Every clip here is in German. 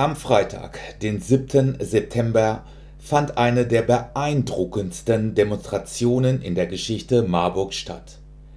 Am Freitag, den 7. September, fand eine der beeindruckendsten Demonstrationen in der Geschichte Marburgs statt.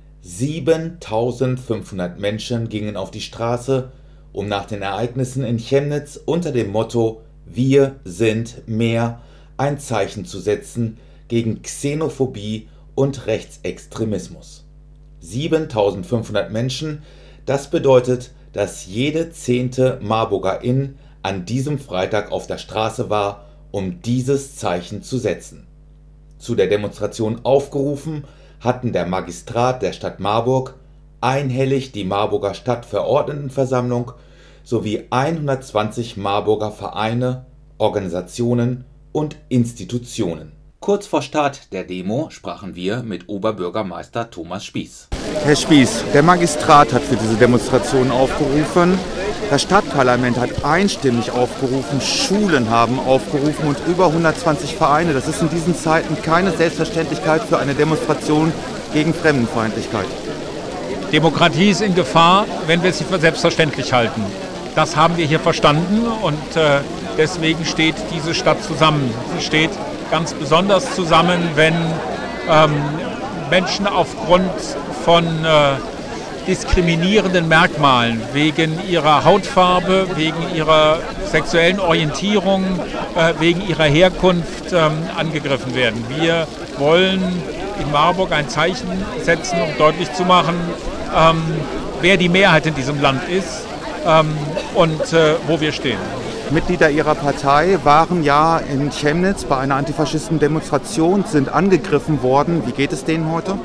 7.500 Menschen gingen auf die Straße, um nach den Ereignissen in Chemnitz unter dem Motto „Wir sind mehr" ein Zeichen zu setzen gegen Xenophobie und Rechtsextremismus. 7.500 Menschen, das bedeutet, dass jede 10. Marburgerin an diesem Freitag auf der Straße war, um dieses Zeichen zu setzen. Zu der Demonstration aufgerufen hatten der Magistrat der Stadt Marburg, einhellig die Marburger Stadtverordnetenversammlung sowie 120 Marburger Vereine, Organisationen und Institutionen. Kurz vor Start der Demo sprachen wir mit Oberbürgermeister Thomas Spieß. Herr Spieß, der Magistrat hat für diese Demonstration aufgerufen, das Stadtparlament hat einstimmig aufgerufen, Schulen haben aufgerufen und über 120 Vereine. Das ist in diesen Zeiten keine Selbstverständlichkeit für eine Demonstration gegen Fremdenfeindlichkeit. Demokratie ist in Gefahr, wenn wir sie für selbstverständlich halten. Das haben wir hier verstanden und deswegen steht diese Stadt zusammen. Sie steht ganz besonders zusammen, wenn Menschen aufgrund von diskriminierenden Merkmalen wegen ihrer Hautfarbe, wegen ihrer sexuellen Orientierung, wegen ihrer Herkunft angegriffen werden. Wir wollen in Marburg ein Zeichen setzen, um deutlich zu machen, wer die Mehrheit in diesem Land ist und wo wir stehen. Mitglieder ihrer Partei waren ja in Chemnitz bei einer Antifaschisten-Demonstration, sind angegriffen worden. Wie geht es denen heute?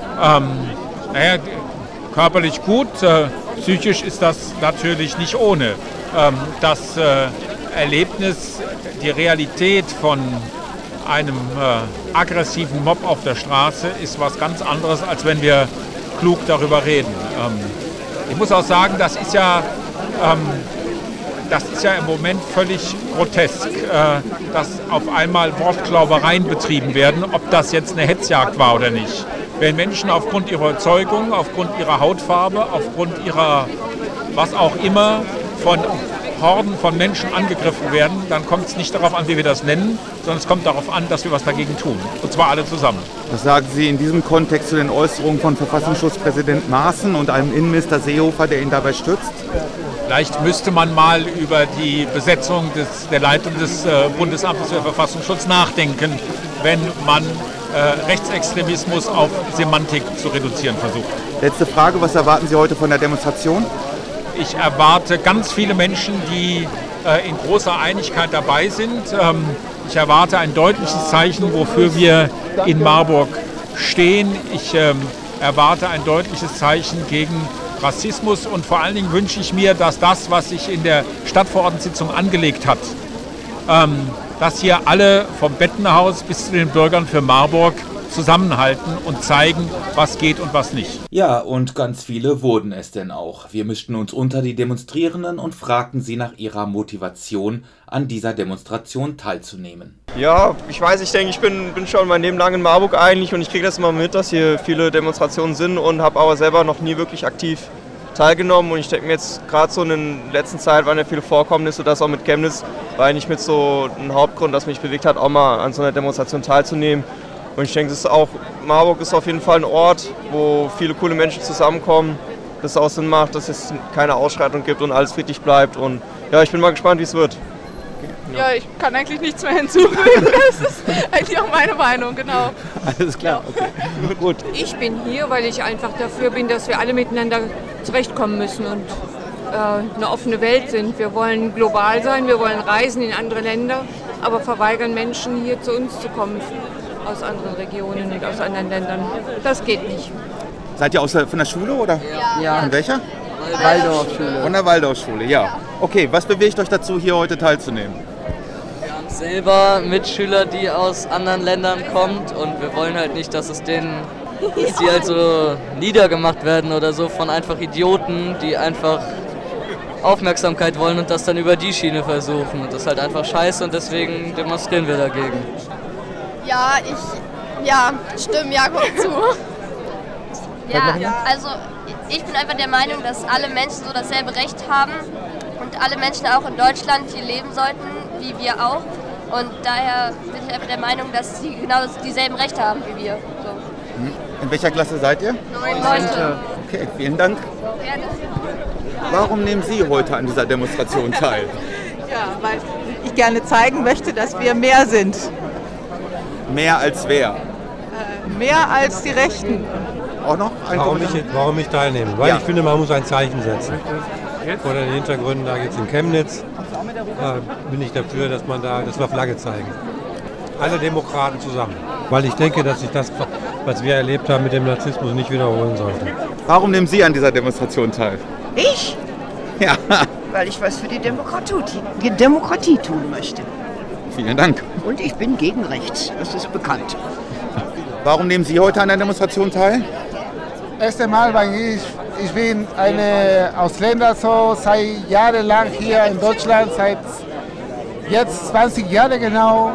Körperlich gut, psychisch ist das natürlich nicht ohne. Das Erlebnis, die Realität von einem aggressiven Mob auf der Straße ist was ganz anderes, als wenn wir klug darüber reden. Ich muss auch sagen, das ist ja im Moment völlig grotesk, dass auf einmal Wortklaubereien betrieben werden, ob das jetzt eine Hetzjagd war oder nicht. Wenn Menschen aufgrund ihrer Überzeugung, aufgrund ihrer Hautfarbe, aufgrund ihrer was auch immer von Horden von Menschen angegriffen werden, dann kommt es nicht darauf an, wie wir das nennen, sondern es kommt darauf an, dass wir was dagegen tun. Und zwar alle zusammen. Was sagen Sie in diesem Kontext zu den Äußerungen von Verfassungsschutzpräsident Maaßen und einem Innenminister Seehofer, der ihn dabei stützt? Vielleicht müsste man mal über die Besetzung der Leitung des Bundesamtes für Verfassungsschutz nachdenken, wenn man Rechtsextremismus auf Semantik zu reduzieren versucht. Letzte Frage, was erwarten Sie heute von der Demonstration? Ich erwarte ganz viele Menschen, die in großer Einigkeit dabei sind. Ich erwarte ein deutliches Zeichen, wofür wir in Marburg stehen. Ich erwarte ein deutliches Zeichen gegen Rassismus und vor allen Dingen wünsche ich mir, dass das, was sich in der Stadtverordnetensitzung angelegt hat, dass hier alle vom Bettenhaus bis zu den Bürgern für Marburg zusammenhalten und zeigen, was geht und was nicht. Ja, und ganz viele wurden es denn auch. Wir mischten uns unter die Demonstrierenden und fragten sie nach ihrer Motivation, an dieser Demonstration teilzunehmen. Ja, ich weiß, ich denke, ich bin schon mein Leben lang in Marburg eigentlich und ich kriege das immer mit, dass hier viele Demonstrationen sind und habe aber selber noch nie wirklich aktiv teilgenommen und ich denke mir jetzt gerade so in der letzten Zeit waren ja viele Vorkommnisse, das auch mit Chemnitz war eigentlich mit so ein Hauptgrund, das mich bewegt hat, auch mal an so einer Demonstration teilzunehmen. Und ich denke, Marburg ist auf jeden Fall ein Ort, wo viele coole Menschen zusammenkommen, das auch Sinn macht, dass es keine Ausschreitung gibt und alles friedlich bleibt. Und ja, ich bin mal gespannt, wie es wird. Ja, ich kann eigentlich nichts mehr hinzufügen. Das ist eigentlich auch meine Meinung, genau. Alles klar, okay. Gut. Ich bin hier, weil ich einfach dafür bin, dass wir alle miteinander zurechtkommen müssen und eine offene Welt sind. Wir wollen global sein, wir wollen reisen in andere Länder, aber verweigern Menschen, hier zu uns zu kommen aus anderen Regionen und aus anderen Ländern. Das geht nicht. Seid ihr von der Schule oder? Ja. Von welcher? Waldorfschule. Von der Waldorfschule, ja. Okay, was bewegt euch dazu, hier heute teilzunehmen? Wir haben selber Mitschüler, die aus anderen Ländern kommen und wir wollen halt nicht, dass die halt so niedergemacht werden oder so von einfach Idioten, die einfach Aufmerksamkeit wollen und das dann über die Schiene versuchen. Und das ist halt einfach scheiße und deswegen demonstrieren wir dagegen. Stimmt, guck zu. Also ich bin einfach der Meinung, dass alle Menschen so dasselbe Recht haben und alle Menschen auch in Deutschland hier leben sollten, wie wir auch. Und daher bin ich einfach der Meinung, dass sie genau dieselben Rechte haben wie wir. So. In welcher Klasse seid ihr? 9. Okay, vielen Dank. Warum nehmen Sie heute an dieser Demonstration teil? Ja, weil ich gerne zeigen möchte, dass wir mehr sind. Mehr als wer? Mehr als die Rechten. Auch noch ein Kommentar? Warum ich teilnehme? Weil ich finde, man muss ein Zeichen setzen. Vor den Hintergründen, da jetzt in Chemnitz, bin ich dafür, dass wir Flagge zeigen. Alle Demokraten zusammen. Weil ich denke, dass sich das, was wir erlebt haben mit dem Narzissmus, nicht wiederholen sollte. Warum nehmen Sie an dieser Demonstration teil? Ich? Ja. Weil ich was für die Demokratie tun möchte. Vielen Dank. Und ich bin gegen rechts, das ist bekannt. Warum nehmen Sie heute an der Demonstration teil? Erst einmal, weil ich bin ein Ausländer, so seit jahrelang hier in Deutschland, seit jetzt 20 Jahre genau.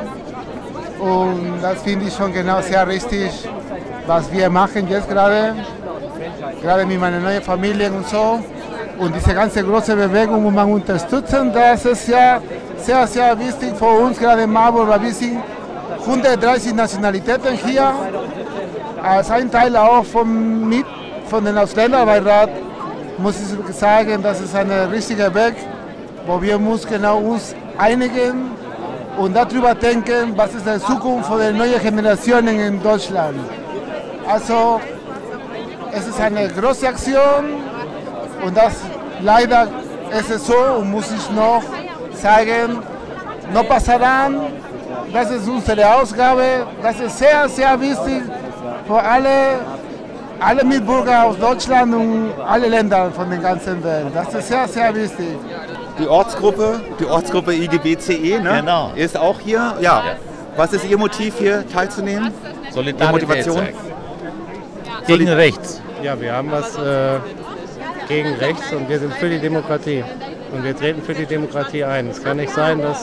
Und das finde ich schon genau sehr richtig, was wir machen jetzt gerade mit meiner neuen Familie und so. Und diese ganze große Bewegung muss man unterstützen. Das ist ja sehr, sehr wichtig für uns, gerade in Marburg, weil wir sind 130 Nationalitäten hier. Als ein Teil auch von den Ausländerbeirat muss ich sagen, das ist ein richtiger Weg, wo wir uns genau einigen und darüber denken, was ist die Zukunft der neuen Generationen in Deutschland. Also es ist eine große Aktion und das leider ist es so und muss ich noch sagen, no pasarán. Das ist unsere Ausgabe, das ist sehr, sehr wichtig für alle Mitbürger aus Deutschland und alle Länder von der ganzen Welt. Das ist sehr, sehr wichtig. Die Ortsgruppe IGBCE, ne? Genau. Ist auch hier. Ja. Was ist Ihr Motiv, hier teilzunehmen? Solidarität. Motivation? Gegen rechts. Ja, wir haben was gegen rechts und wir sind für die Demokratie. Und wir treten für die Demokratie ein. Es kann nicht sein, dass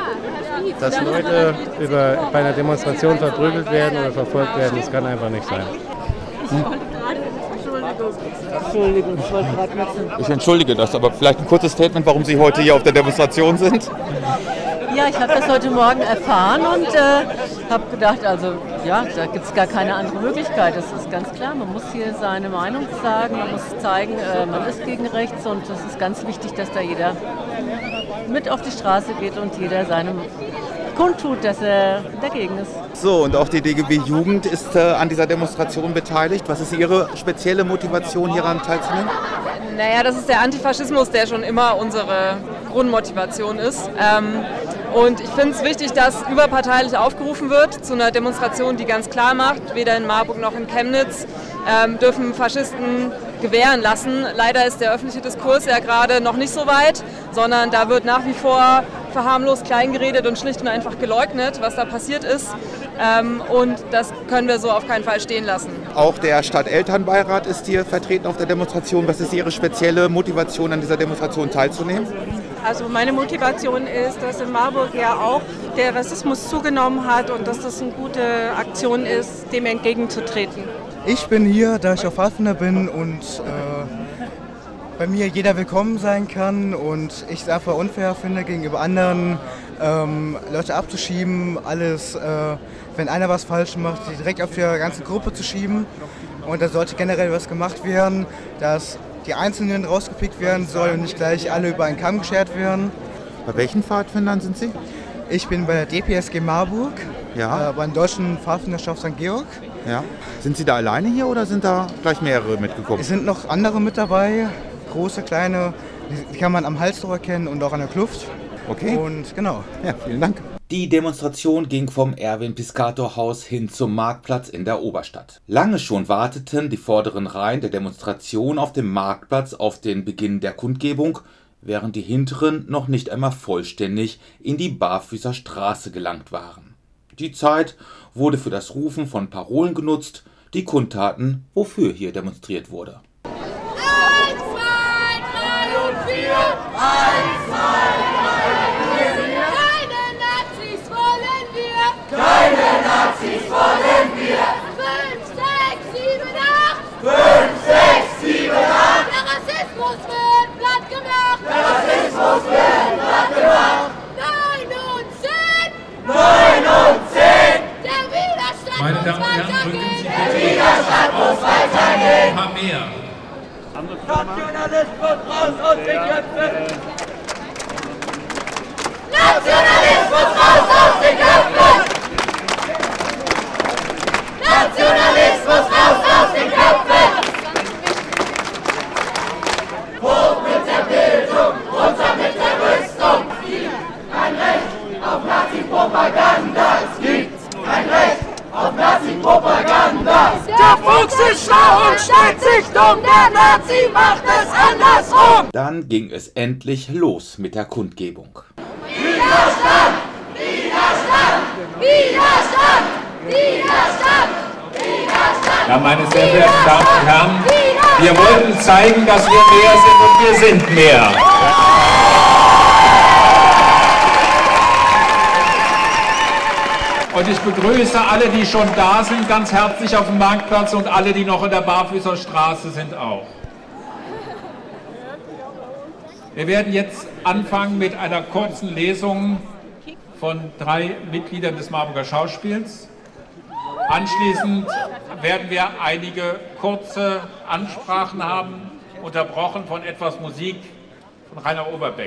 Leute bei einer Demonstration verprügelt werden oder verfolgt werden. Das kann einfach nicht sein. Entschuldigung, ich wollte gerade wechseln. Ich entschuldige das, aber vielleicht ein kurzes Statement, warum Sie heute hier auf der Demonstration sind? Ja, ich habe das heute Morgen erfahren und habe gedacht, also ja, da gibt es gar keine andere Möglichkeit. Das ist ganz klar, man muss hier seine Meinung sagen, man muss zeigen, man ist gegen rechts und es ist ganz wichtig, dass da jeder mit auf die Straße geht und jeder seinem kundtut, dass er dagegen ist. So, und auch die DGB Jugend ist an dieser Demonstration beteiligt. Was ist Ihre spezielle Motivation, hieran teilzunehmen? Naja, das ist der Antifaschismus, der schon immer unsere Grundmotivation ist. Und ich finde es wichtig, dass überparteilich aufgerufen wird zu einer Demonstration, die ganz klar macht, weder in Marburg noch in Chemnitz dürfen Faschisten gewähren lassen. Leider ist der öffentliche Diskurs ja gerade noch nicht so weit, sondern da wird nach wie vor verharmlost kleingeredet und schlicht und einfach geleugnet, was da passiert ist. Und das können wir so auf keinen Fall stehen lassen. Auch der Stadtelternbeirat ist hier vertreten auf der Demonstration. Was ist Ihre spezielle Motivation, an dieser Demonstration teilzunehmen? Also meine Motivation ist, dass in Marburg ja auch der Rassismus zugenommen hat und dass das eine gute Aktion ist, dem entgegenzutreten. Ich bin hier, da ich auf Pfadfinder bin und bei mir jeder willkommen sein kann und ich es einfach unfair finde, gegenüber anderen Leute abzuschieben, alles, wenn einer was falsch macht, direkt auf die ganze Gruppe zu schieben. Und da sollte generell was gemacht werden, dass die Einzelnen rausgepickt werden sollen und nicht gleich alle über einen Kamm geschert werden. Bei welchen Pfadfindern sind Sie? Ich bin bei der DPSG Marburg, beim Deutschen Pfadfinderschaft St. Georg. Ja. Sind Sie da alleine hier oder sind da gleich mehrere mitgekommen? Es sind noch andere mit dabei, große, kleine, die kann man am Halsrohr erkennen und auch an der Kluft. Okay. Und genau. Ja, vielen Dank. Die Demonstration ging vom Erwin-Piscator-Haus hin zum Marktplatz in der Oberstadt. Lange schon warteten die vorderen Reihen der Demonstration auf dem Marktplatz auf den Beginn der Kundgebung, während die hinteren noch nicht einmal vollständig in die Barfüßer Straße gelangt waren. Die Zeit wurde für das Rufen von Parolen genutzt, die kundtaten, wofür hier demonstriert wurde. 1, 2, 3 und 4! 1, 2, 3 und 4! Keine Nazis wollen wir! Keine Nazis wollen wir! 5, 6, 7, 8! 5, 6, 7, 8! Der Rassismus wird platt gemacht! Der Rassismus Nationalismus raus aus den Köpfen! Nationalismus raus aus den Köpfen! Nationalismus raus aus den Köpfen! Hoch mit der Bildung, runter mit der Rüstung! Es gibt kein Recht auf Nazi-Propaganda! Es gibt kein Recht auf Nazi-Propaganda! Der Fuchs ist schlau und stellt sich dumm, der Nazi macht es andersrum! Dann ging es endlich los mit der Kundgebung. Widerstand! Widerstand! Widerstand! Widerstand! Widerstand! Ja, meine sehr verehrten Damen und Herren, wir wollten zeigen, dass wir mehr sind und wir sind mehr. Und ich begrüße alle, die schon da sind, ganz herzlich auf dem Marktplatz und alle, die noch in der Barfüßerstraße sind, auch. Wir werden jetzt anfangen mit einer kurzen Lesung von 3 Mitgliedern des Marburger Schauspiels. Anschließend werden wir einige kurze Ansprachen haben, unterbrochen von etwas Musik von Rainer Oberbeck.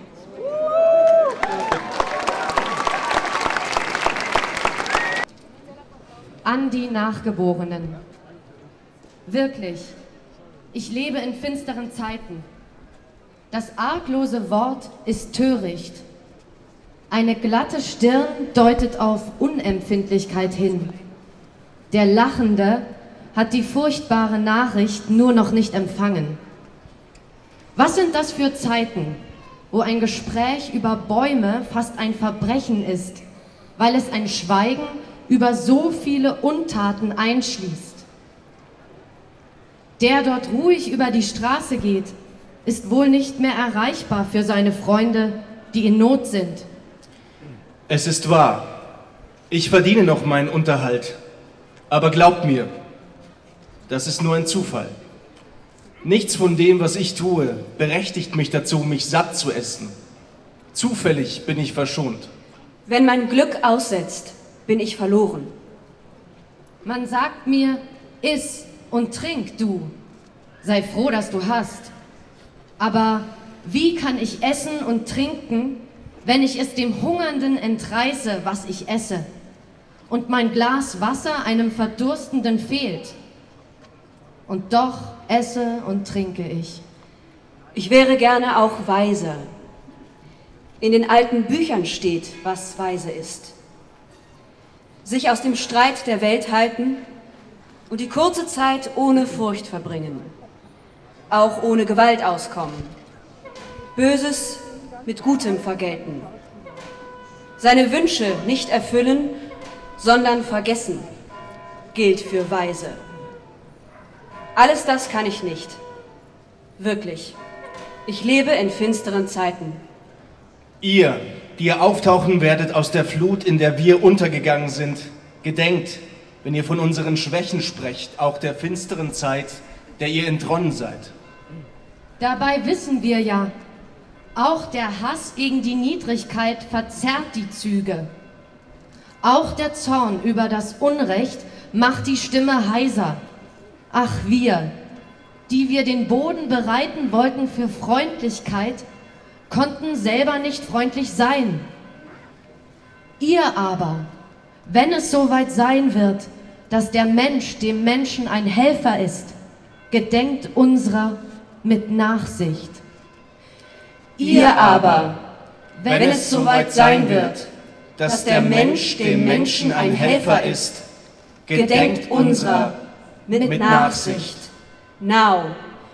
An die Nachgeborenen. Wirklich, ich lebe in finsteren Zeiten. Das arglose Wort ist töricht. Eine glatte Stirn deutet auf Unempfindlichkeit hin. Der Lachende hat die furchtbare Nachricht nur noch nicht empfangen. Was sind das für Zeiten, wo ein Gespräch über Bäume fast ein Verbrechen ist, weil es ein Schweigen über so viele Untaten einschließt? Der dort ruhig über die Straße geht, ist wohl nicht mehr erreichbar für seine Freunde, die in Not sind. Es ist wahr, ich verdiene noch meinen Unterhalt, aber glaubt mir, das ist nur ein Zufall. Nichts von dem, was ich tue, berechtigt mich dazu, mich satt zu essen. Zufällig bin ich verschont. Wenn mein Glück aussetzt, bin ich verloren. Man sagt mir, iss und trink du, sei froh, dass du hast. Aber wie kann ich essen und trinken, wenn ich es dem Hungernden entreiße, was ich esse, und mein Glas Wasser einem Verdurstenden fehlt? Und doch esse und trinke ich. Ich wäre gerne auch weise. In den alten Büchern steht, was weise ist. Sich aus dem Streit der Welt halten und die kurze Zeit ohne Furcht verbringen. Auch ohne Gewalt auskommen. Böses mit Gutem vergelten. Seine Wünsche nicht erfüllen, sondern vergessen, gilt für Weise. Alles das kann ich nicht. Wirklich. Ich lebe in finsteren Zeiten. Ihr, die ihr auftauchen werdet aus der Flut, in der wir untergegangen sind, gedenkt, wenn ihr von unseren Schwächen sprecht, auch der finsteren Zeit, der ihr entronnen seid. Dabei wissen wir ja, auch der Hass gegen die Niedrigkeit verzerrt die Züge. Auch der Zorn über das Unrecht macht die Stimme heiser. Ach wir, die wir den Boden bereiten wollten für Freundlichkeit, konnten selber nicht freundlich sein. Ihr aber, wenn es soweit sein wird, dass der Mensch dem Menschen ein Helfer ist, gedenkt unserer mit Nachsicht. Ihr aber, wenn es soweit sein wird, dass der Mensch dem Menschen ein Helfer ist, gedenkt unserer mit Nachsicht. Now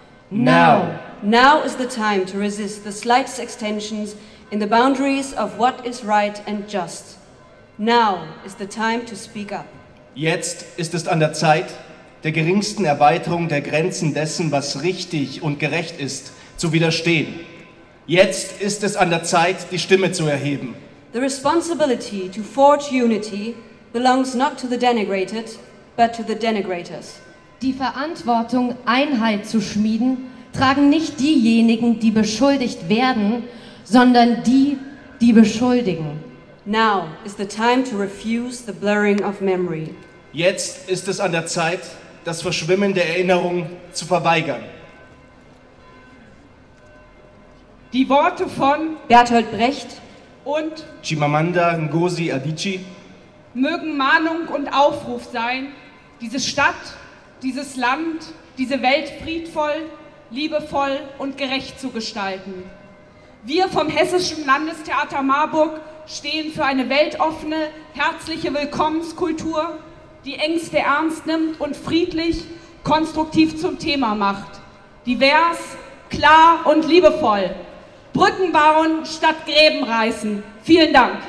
is the time to resist the slightest extensions in the boundaries of what is right and just. Now is the time to speak up. Jetzt ist es an der Zeit, der geringsten Erweiterung der Grenzen dessen, was richtig und gerecht ist, zu widerstehen. Jetzt ist es an der Zeit, die Stimme zu erheben. The responsibility to forge unity belongs not to the denigrated, but to the denigrators. Die Verantwortung, Einheit zu schmieden, tragen nicht diejenigen, die beschuldigt werden, sondern die, die beschuldigen. Now is the time to refuse the blurring of memory. Jetzt ist es an der Zeit, das Verschwimmen der Erinnerung zu verweigern. Die Worte von Bertolt Brecht und Chimamanda Ngozi Adichie mögen Mahnung und Aufruf sein, diese Stadt, dieses Land, diese Welt friedvoll, liebevoll und gerecht zu gestalten. Wir vom Hessischen Landestheater Marburg stehen für eine weltoffene, herzliche Willkommenskultur, die Ängste ernst nimmt und friedlich, konstruktiv zum Thema macht. Divers, klar und liebevoll. Brücken bauen statt Gräben reißen. Vielen Dank.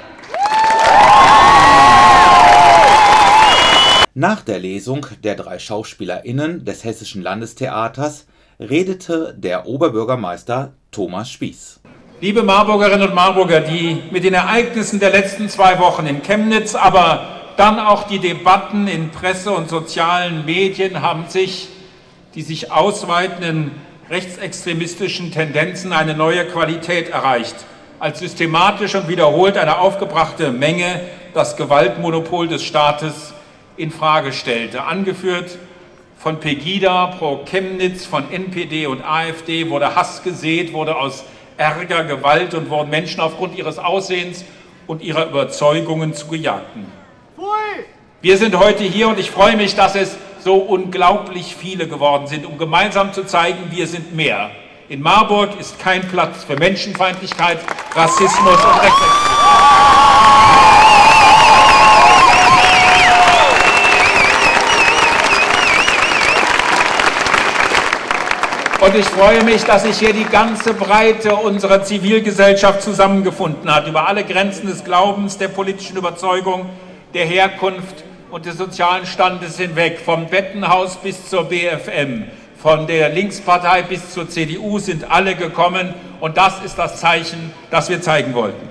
Nach der Lesung der 3 SchauspielerInnen des Hessischen Landestheaters redete der Oberbürgermeister Thomas Spieß. Liebe Marburgerinnen und Marburger, die mit den Ereignissen der letzten 2 Wochen in Chemnitz, aber dann auch die Debatten in Presse und sozialen Medien haben die sich ausweitenden rechtsextremistischen Tendenzen eine neue Qualität erreicht, als systematisch und wiederholt eine aufgebrachte Menge das Gewaltmonopol des Staates in Frage stellte. Angeführt von Pegida, Pro Chemnitz, von NPD und AfD wurde Hass gesät, wurde aus Ärger, Gewalt und wurden Menschen aufgrund ihres Aussehens und ihrer Überzeugungen zu Gejagten. Wir sind heute hier und ich freue mich, dass es so unglaublich viele geworden sind, um gemeinsam zu zeigen, wir sind mehr. In Marburg ist kein Platz für Menschenfeindlichkeit, Rassismus und Rechtsextremismus. Und ich freue mich, dass sich hier die ganze Breite unserer Zivilgesellschaft zusammengefunden hat, über alle Grenzen des Glaubens, der politischen Überzeugung, der Herkunft und des sozialen Standes hinweg, vom Bettenhaus bis zur BFM, von der Linkspartei bis zur CDU sind alle gekommen und das ist das Zeichen, das wir zeigen wollten.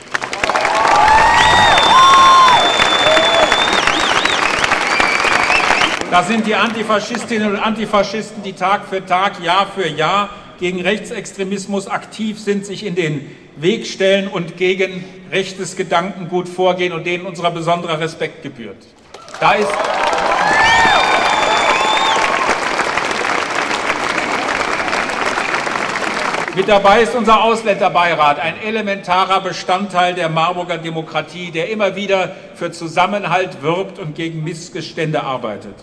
Da sind die Antifaschistinnen und Antifaschisten, die Tag für Tag, Jahr für Jahr gegen Rechtsextremismus aktiv sind, sich in den Weg stellen und gegen rechtes Gedankengut vorgehen und denen unser besonderer Respekt gebührt. Mit dabei ist unser Ausländerbeirat, ein elementarer Bestandteil der Marburger Demokratie, der immer wieder für Zusammenhalt wirbt und gegen Missstände arbeitet.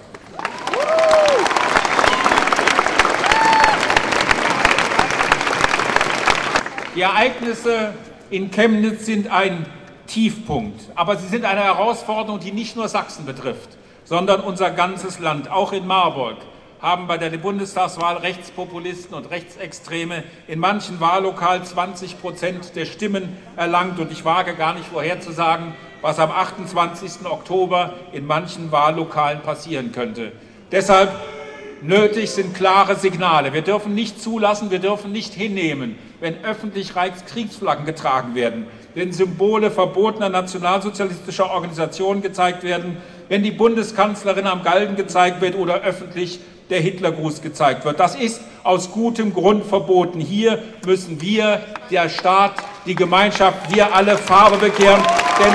Die Ereignisse in Chemnitz sind ein Tiefpunkt, aber sie sind eine Herausforderung, die nicht nur Sachsen betrifft, sondern unser ganzes Land. Auch in Marburg haben bei der Bundestagswahl Rechtspopulisten und Rechtsextreme in manchen Wahllokalen 20% der Stimmen erlangt. Und ich wage gar nicht vorherzusagen, was am 28. Oktober in manchen Wahllokalen passieren könnte. Deshalb nötig sind klare Signale. Wir dürfen nicht zulassen, wir dürfen nicht hinnehmen, wenn öffentlich Reichskriegsflaggen getragen werden, wenn Symbole verbotener nationalsozialistischer Organisationen gezeigt werden, wenn die Bundeskanzlerin am Galgen gezeigt wird oder öffentlich der Hitlergruß gezeigt wird. Das ist aus gutem Grund verboten. Hier müssen wir, der Staat, die Gemeinschaft, wir alle Farbe bekehren.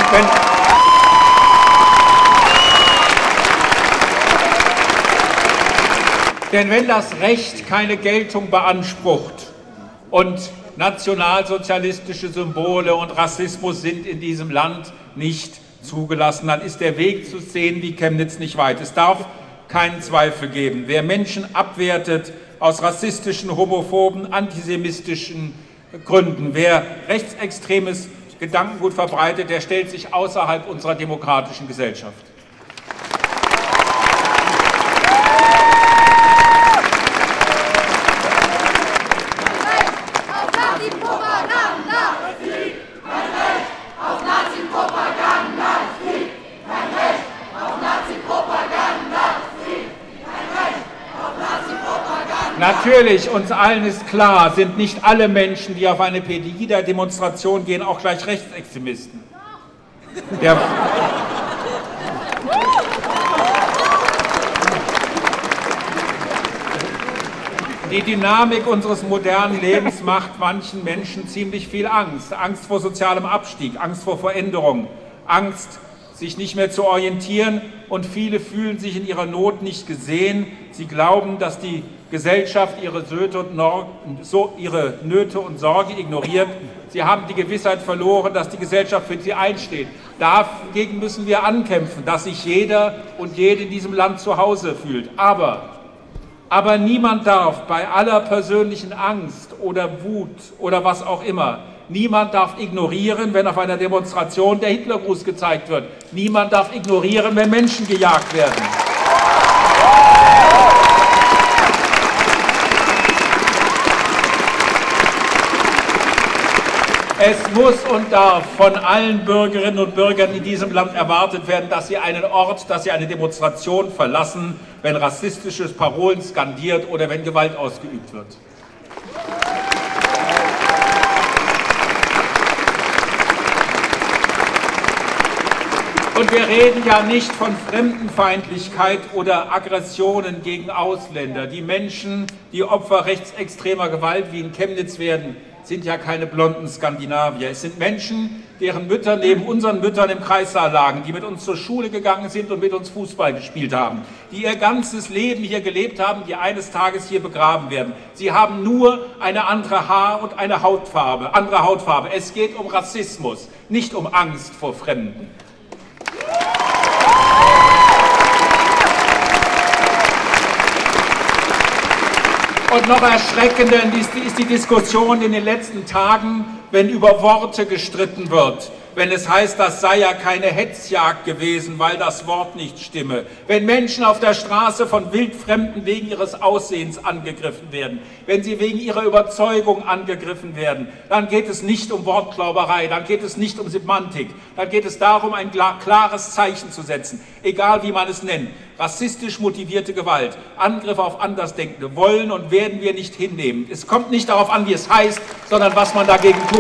Denn wenn das Recht keine Geltung beansprucht und nationalsozialistische Symbole und Rassismus sind in diesem Land nicht zugelassen, dann ist der Weg zu Szenen wie Chemnitz nicht weit. Es darf keinen Zweifel geben. Wer Menschen abwertet aus rassistischen, homophoben, antisemitischen Gründen, wer rechtsextremes Gedankengut verbreitet, der stellt sich außerhalb unserer demokratischen Gesellschaft. Natürlich, uns allen ist klar, sind nicht alle Menschen, die auf eine Pegida-Demonstration gehen, auch gleich Rechtsextremisten. Die Dynamik unseres modernen Lebens macht manchen Menschen ziemlich viel Angst. Angst vor sozialem Abstieg, Angst vor Veränderung, Angst, sich nicht mehr zu orientieren und viele fühlen sich in ihrer Not nicht gesehen. Sie glauben, dass die Gesellschaft ihre Nöte und Sorge ignoriert. Sie haben die Gewissheit verloren, dass die Gesellschaft für sie einsteht. Dagegen müssen wir ankämpfen, dass sich jeder und jede in diesem Land zu Hause fühlt. Aber niemand darf bei aller persönlichen Angst oder Wut oder was auch immer, niemand darf ignorieren, wenn auf einer Demonstration der Hitlergruß gezeigt wird. Niemand darf ignorieren, wenn Menschen gejagt werden. Es muss und darf von allen Bürgerinnen und Bürgern in diesem Land erwartet werden, dass sie einen Ort, dass sie eine Demonstration verlassen, wenn rassistische Parolen skandiert oder wenn Gewalt ausgeübt wird. Und wir reden ja nicht von Fremdenfeindlichkeit oder Aggressionen gegen Ausländer. Die Menschen, die Opfer rechtsextremer Gewalt wie in Chemnitz werden, sind ja keine blonden Skandinavier. Es sind Menschen, deren Mütter neben unseren Müttern im Kreissaal lagen, die mit uns zur Schule gegangen sind und mit uns Fußball gespielt haben, die ihr ganzes Leben hier gelebt haben, die eines Tages hier begraben werden. Sie haben nur eine andere Haar- und eine andere Hautfarbe. Es geht um Rassismus, nicht um Angst vor Fremden. Und noch erschreckender ist die Diskussion in den letzten Tagen, wenn über Worte gestritten wird. Wenn es heißt, das sei ja keine Hetzjagd gewesen, weil das Wort nicht stimme. Wenn Menschen auf der Straße von Wildfremden wegen ihres Aussehens angegriffen werden, wenn sie wegen ihrer Überzeugung angegriffen werden, dann geht es nicht um Wortklauberei, dann geht es nicht um Semantik, dann geht es darum, ein klares Zeichen zu setzen, egal wie man es nennt. Rassistisch motivierte Gewalt, Angriffe auf Andersdenkende wollen und werden wir nicht hinnehmen. Es kommt nicht darauf an, wie es heißt, sondern was man dagegen tut.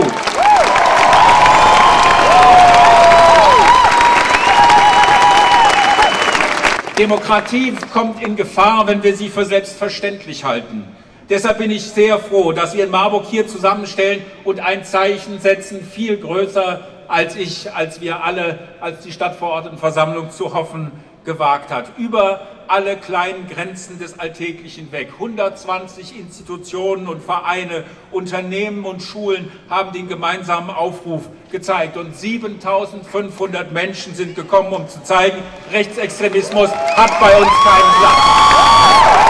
Demokratie kommt in Gefahr, wenn wir sie für selbstverständlich halten. Deshalb bin ich sehr froh, dass wir in Marburg hier zusammenstellen und ein Zeichen setzen, viel größer als wir alle, als die Stadtverordnetenversammlung zu hoffen gewagt hat. Über alle kleinen Grenzen des Alltäglichen weg. 120 Institutionen und Vereine, Unternehmen und Schulen haben den gemeinsamen Aufruf gezeigt. Und 7.500 Menschen sind gekommen, um zu zeigen, Rechtsextremismus hat bei uns keinen Platz.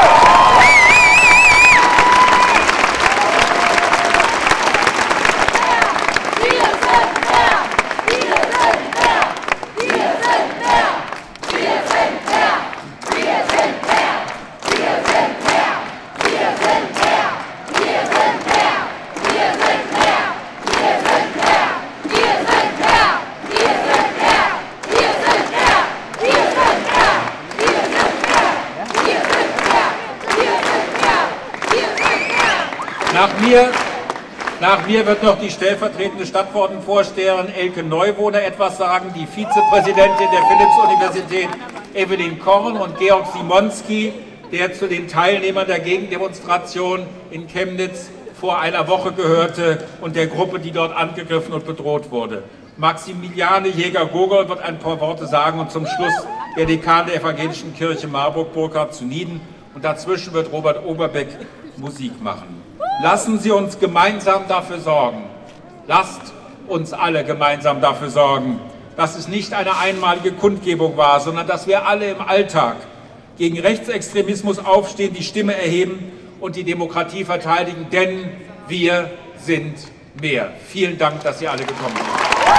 Nach mir wird noch die stellvertretende Stadtverordnetenvorsteherin Elke Neuwohner etwas sagen, die Vizepräsidentin der Philipps-Universität Evelyn Korn und Georg Simonski, der zu den Teilnehmern der Gegendemonstration in Chemnitz vor einer Woche gehörte und der Gruppe, die dort angegriffen und bedroht wurde. Maximiliane Jäger-Gogol wird ein paar Worte sagen und zum Schluss der Dekan der Evangelischen Kirche Marburg, Burkhard zu Nieden, und dazwischen wird Robert Oberbeck Musik machen. Lassen Sie uns gemeinsam dafür sorgen, lasst uns alle gemeinsam dafür sorgen, dass es nicht eine einmalige Kundgebung war, sondern dass wir alle im Alltag gegen Rechtsextremismus aufstehen, die Stimme erheben und die Demokratie verteidigen, denn wir sind mehr. Vielen Dank, dass Sie alle gekommen sind.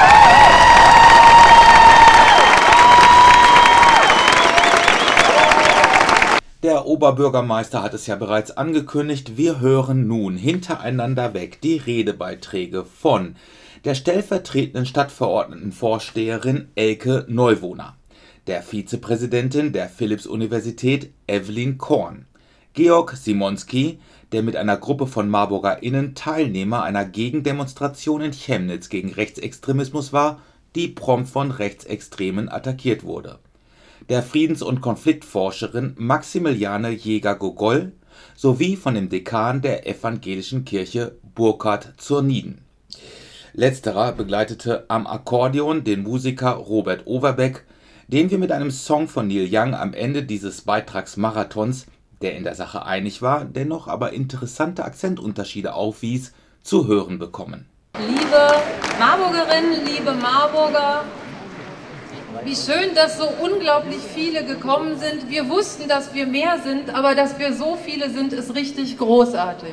Der Oberbürgermeister hat es ja bereits angekündigt. Wir hören nun hintereinander weg die Redebeiträge von der stellvertretenden Stadtverordnetenvorsteherin Elke Neuwohner, der Vizepräsidentin der Philipps-Universität Evelyn Korn, Georg Simonski, der mit einer Gruppe von MarburgerInnen Teilnehmer einer Gegendemonstration in Chemnitz gegen Rechtsextremismus war, die prompt von Rechtsextremen attackiert wurde, der Friedens- und Konfliktforscherin Maximiliane Jäger-Gogol sowie von dem Dekan der Evangelischen Kirche Burkhard zu Nieden. Letzterer begleitete am Akkordeon den Musiker Robert Overbeck, den wir mit einem Song von Neil Young am Ende dieses Beitragsmarathons, der in der Sache einig war, dennoch aber interessante Akzentunterschiede aufwies, zu hören bekommen. Liebe Marburgerinnen, liebe Marburger, wie schön, dass so unglaublich viele gekommen sind. Wir wussten, dass wir mehr sind, aber dass wir so viele sind, ist richtig großartig.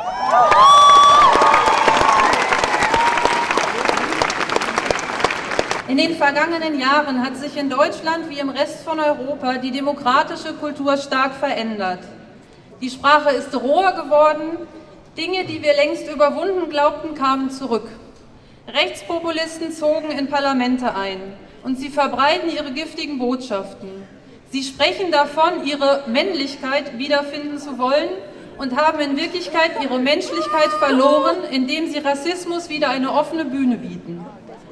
In den vergangenen Jahren hat sich in Deutschland wie im Rest von Europa die demokratische Kultur stark verändert. Die Sprache ist roher geworden, Dinge, die wir längst überwunden glaubten, kamen zurück. Rechtspopulisten zogen in Parlamente ein und sie verbreiten ihre giftigen Botschaften. Sie sprechen davon, ihre Männlichkeit wiederfinden zu wollen und haben in Wirklichkeit ihre Menschlichkeit verloren, indem sie Rassismus wieder eine offene Bühne bieten.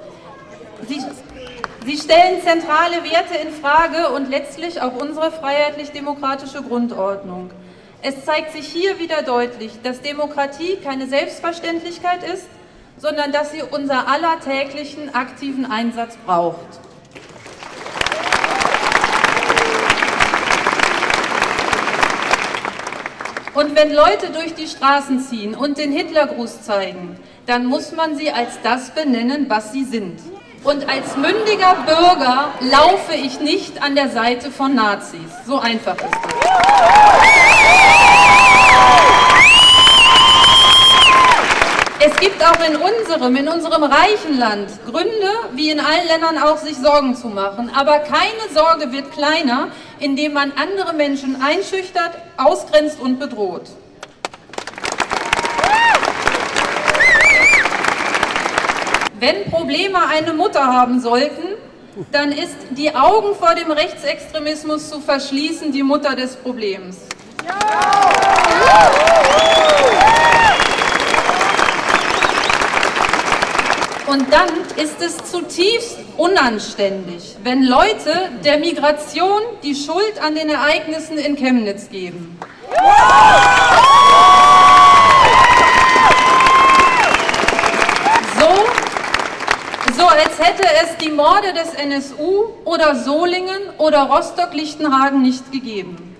Sie stellen zentrale Werte in Frage und letztlich auch unsere freiheitlich-demokratische Grundordnung. Es zeigt sich hier wieder deutlich, dass Demokratie keine Selbstverständlichkeit ist, sondern dass sie unser aller täglichen aktiven Einsatz braucht. Und wenn Leute durch die Straßen ziehen und den Hitlergruß zeigen, dann muss man sie als das benennen, was sie sind. Und als mündiger Bürger laufe ich nicht an der Seite von Nazis. So einfach ist es. Es gibt auch in unserem reichen Land Gründe, wie in allen Ländern auch, sich Sorgen zu machen. Aber keine Sorge wird kleiner, indem man andere Menschen einschüchtert, ausgrenzt und bedroht. Wenn Probleme eine Mutter haben sollten, dann ist die Augen vor dem Rechtsextremismus zu verschließen die Mutter des Problems. Und dann ist es zutiefst unanständig, wenn Leute der Migration die Schuld an den Ereignissen in Chemnitz geben. So als hätte es die Morde des NSU oder Solingen oder Rostock-Lichtenhagen nicht gegeben.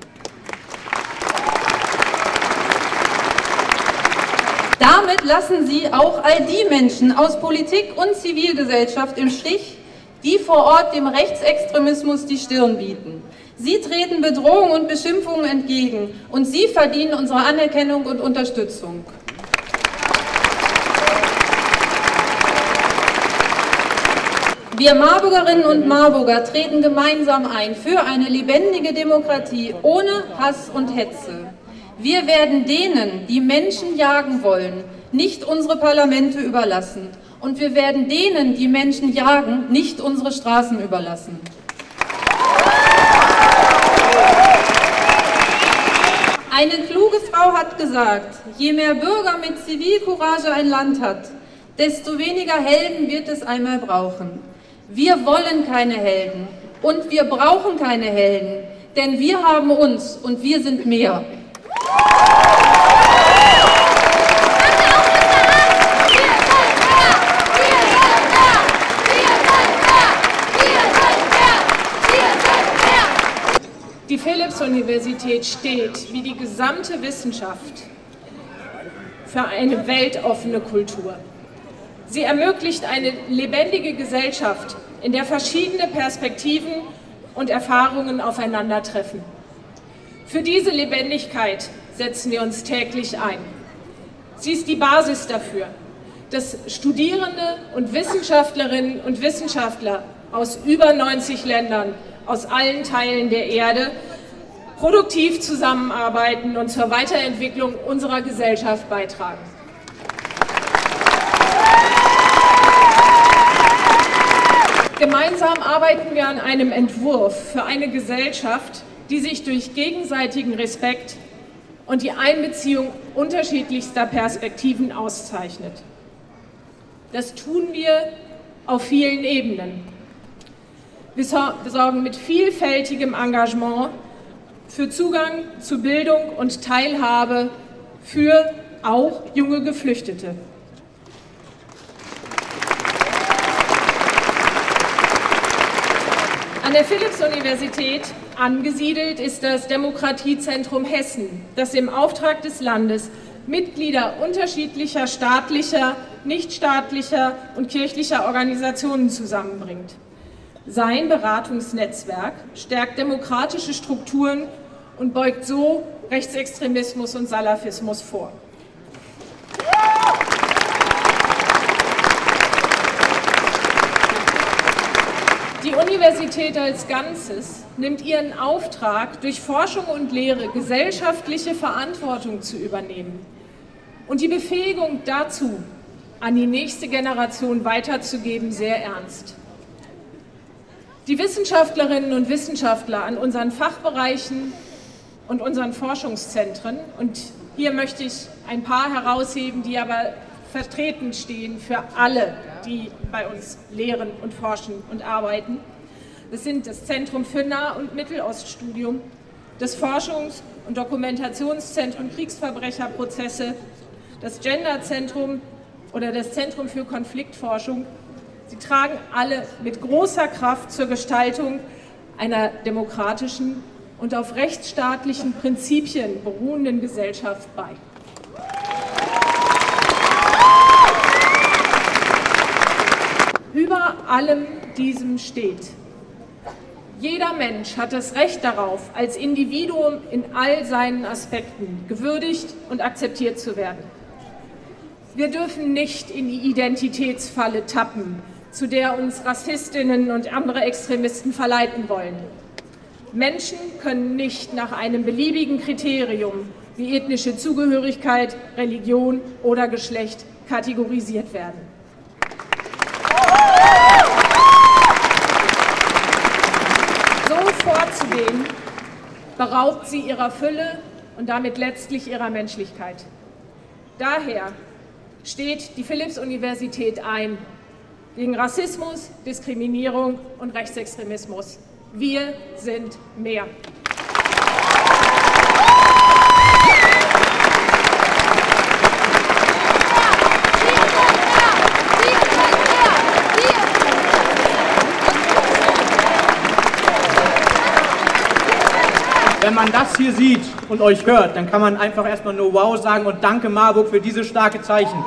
Damit lassen Sie auch all die Menschen aus Politik und Zivilgesellschaft im Stich, die vor Ort dem Rechtsextremismus die Stirn bieten. Sie treten Bedrohungen und Beschimpfungen entgegen und Sie verdienen unsere Anerkennung und Unterstützung. Wir Marburgerinnen und Marburger treten gemeinsam ein für eine lebendige Demokratie ohne Hass und Hetze. Wir werden denen, die Menschen jagen wollen, nicht unsere Parlamente überlassen. Und wir werden denen, die Menschen jagen, nicht unsere Straßen überlassen. Eine kluge Frau hat gesagt, je mehr Bürger mit Zivilcourage ein Land hat, desto weniger Helden wird es einmal brauchen. Wir wollen keine Helden und wir brauchen keine Helden, denn wir haben uns und wir sind mehr. Die Philipps-Universität steht, wie die gesamte Wissenschaft, für eine weltoffene Kultur. Sie ermöglicht eine lebendige Gesellschaft, in der verschiedene Perspektiven und Erfahrungen aufeinandertreffen. Für diese Lebendigkeit setzen wir uns täglich ein. Sie ist die Basis dafür, dass Studierende und Wissenschaftlerinnen und Wissenschaftler aus über 90 Ländern, aus allen Teilen der Erde, produktiv zusammenarbeiten und zur Weiterentwicklung unserer Gesellschaft beitragen. Gemeinsam arbeiten wir an einem Entwurf für eine Gesellschaft, die sich durch gegenseitigen Respekt und die Einbeziehung unterschiedlichster Perspektiven auszeichnet. Das tun wir auf vielen Ebenen. Wir sorgen mit vielfältigem Engagement für Zugang zu Bildung und Teilhabe für auch junge Geflüchtete. An der Philipps-Universität angesiedelt ist das Demokratiezentrum Hessen, das im Auftrag des Landes Mitglieder unterschiedlicher staatlicher, nichtstaatlicher und kirchlicher Organisationen zusammenbringt. Sein Beratungsnetzwerk stärkt demokratische Strukturen und beugt so Rechtsextremismus und Salafismus vor. Die Universität als Ganzes nimmt ihren Auftrag, durch Forschung und Lehre gesellschaftliche Verantwortung zu übernehmen und die Befähigung dazu, an die nächste Generation weiterzugeben, sehr ernst. Die Wissenschaftlerinnen und Wissenschaftler an unseren Fachbereichen und unseren Forschungszentren, und hier möchte ich ein paar herausheben, die aber vertreten stehen für alle, die bei uns lehren und forschen und arbeiten. Das sind das Zentrum für Nah- und Mitteloststudium, das Forschungs- und Dokumentationszentrum Kriegsverbrecherprozesse, das Genderzentrum oder das Zentrum für Konfliktforschung. Sie tragen alle mit großer Kraft zur Gestaltung einer demokratischen und auf rechtsstaatlichen Prinzipien beruhenden Gesellschaft bei. Über allem diesem steht: Jeder Mensch hat das Recht darauf, als Individuum in all seinen Aspekten gewürdigt und akzeptiert zu werden. Wir dürfen nicht in die Identitätsfalle tappen, zu der uns Rassistinnen und andere Extremisten verleiten wollen. Menschen können nicht nach einem beliebigen Kriterium wie ethnische Zugehörigkeit, Religion oder Geschlecht kategorisiert werden. So vorzugehen, beraubt sie ihrer Fülle und damit letztlich ihrer Menschlichkeit. Daher steht die Philipps-Universität ein gegen Rassismus, Diskriminierung und Rechtsextremismus. Wir sind mehr. Wenn man das hier sieht und euch hört, dann kann man einfach erstmal nur wow sagen und danke Marburg für dieses starke Zeichen.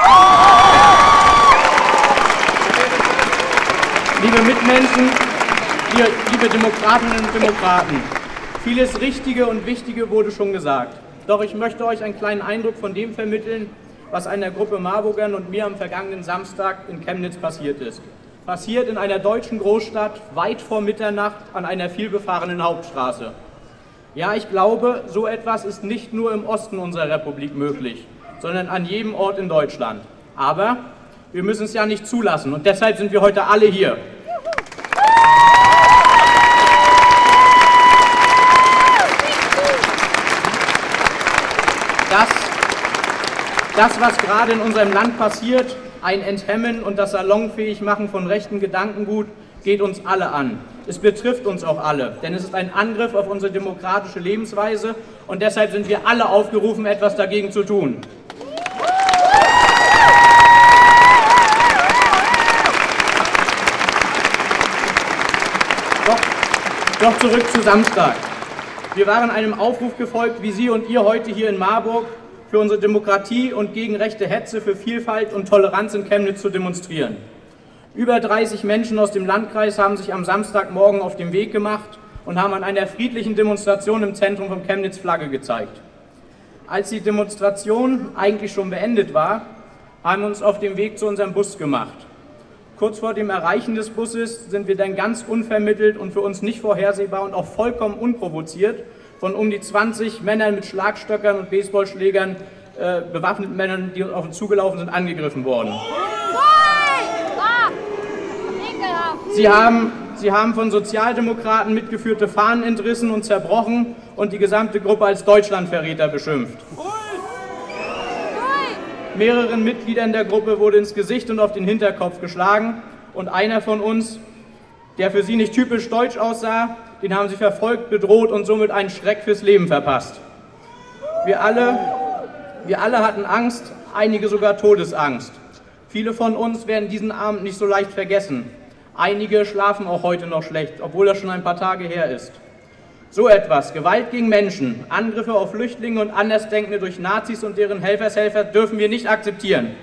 Liebe Mitmenschen, liebe Demokratinnen und Demokraten, vieles Richtige und Wichtige wurde schon gesagt. Doch ich möchte euch einen kleinen Eindruck von dem vermitteln, was einer Gruppe Marburgern und mir am vergangenen Samstag in Chemnitz passiert ist. Passiert in einer deutschen Großstadt, weit vor Mitternacht an einer vielbefahrenen Hauptstraße. Ja, ich glaube, so etwas ist nicht nur im Osten unserer Republik möglich, sondern an jedem Ort in Deutschland. Aber wir müssen es ja nicht zulassen und deshalb sind wir heute alle hier. Das, was gerade in unserem Land passiert, ein Enthemmen und das Salonfähigmachen von rechten Gedankengut, geht uns alle an. Es betrifft uns auch alle, denn es ist ein Angriff auf unsere demokratische Lebensweise und deshalb sind wir alle aufgerufen, etwas dagegen zu tun. Doch zurück zu Samstag. Wir waren einem Aufruf gefolgt, wie Sie und ihr heute hier in Marburg, für unsere Demokratie und gegen rechte Hetze, für Vielfalt und Toleranz in Chemnitz zu demonstrieren. Über 30 Menschen aus dem Landkreis haben sich am Samstagmorgen auf den Weg gemacht und haben an einer friedlichen Demonstration im Zentrum von Chemnitz Flagge gezeigt. Als die Demonstration eigentlich schon beendet war, haben wir uns auf den Weg zu unserem Bus gemacht. Kurz vor dem Erreichen des Busses sind wir dann ganz unvermittelt und für uns nicht vorhersehbar und auch vollkommen unprovoziert von um die 20 Männern mit Schlagstöckern und Baseballschlägern, bewaffneten Männern, die auf uns zugelaufen sind, angegriffen worden. Sie haben von Sozialdemokraten mitgeführte Fahnen entrissen und zerbrochen und die gesamte Gruppe als Deutschlandverräter beschimpft. Mehreren Mitgliedern der Gruppe wurde ins Gesicht und auf den Hinterkopf geschlagen und einer von uns, der für sie nicht typisch deutsch aussah, den haben sie verfolgt, bedroht und somit einen Schreck fürs Leben verpasst. Wir alle hatten Angst, einige sogar Todesangst. Viele von uns werden diesen Abend nicht so leicht vergessen. Einige schlafen auch heute noch schlecht, obwohl das schon ein paar Tage her ist. So etwas, Gewalt gegen Menschen, Angriffe auf Flüchtlinge und Andersdenkende durch Nazis und deren Helfershelfer dürfen wir nicht akzeptieren.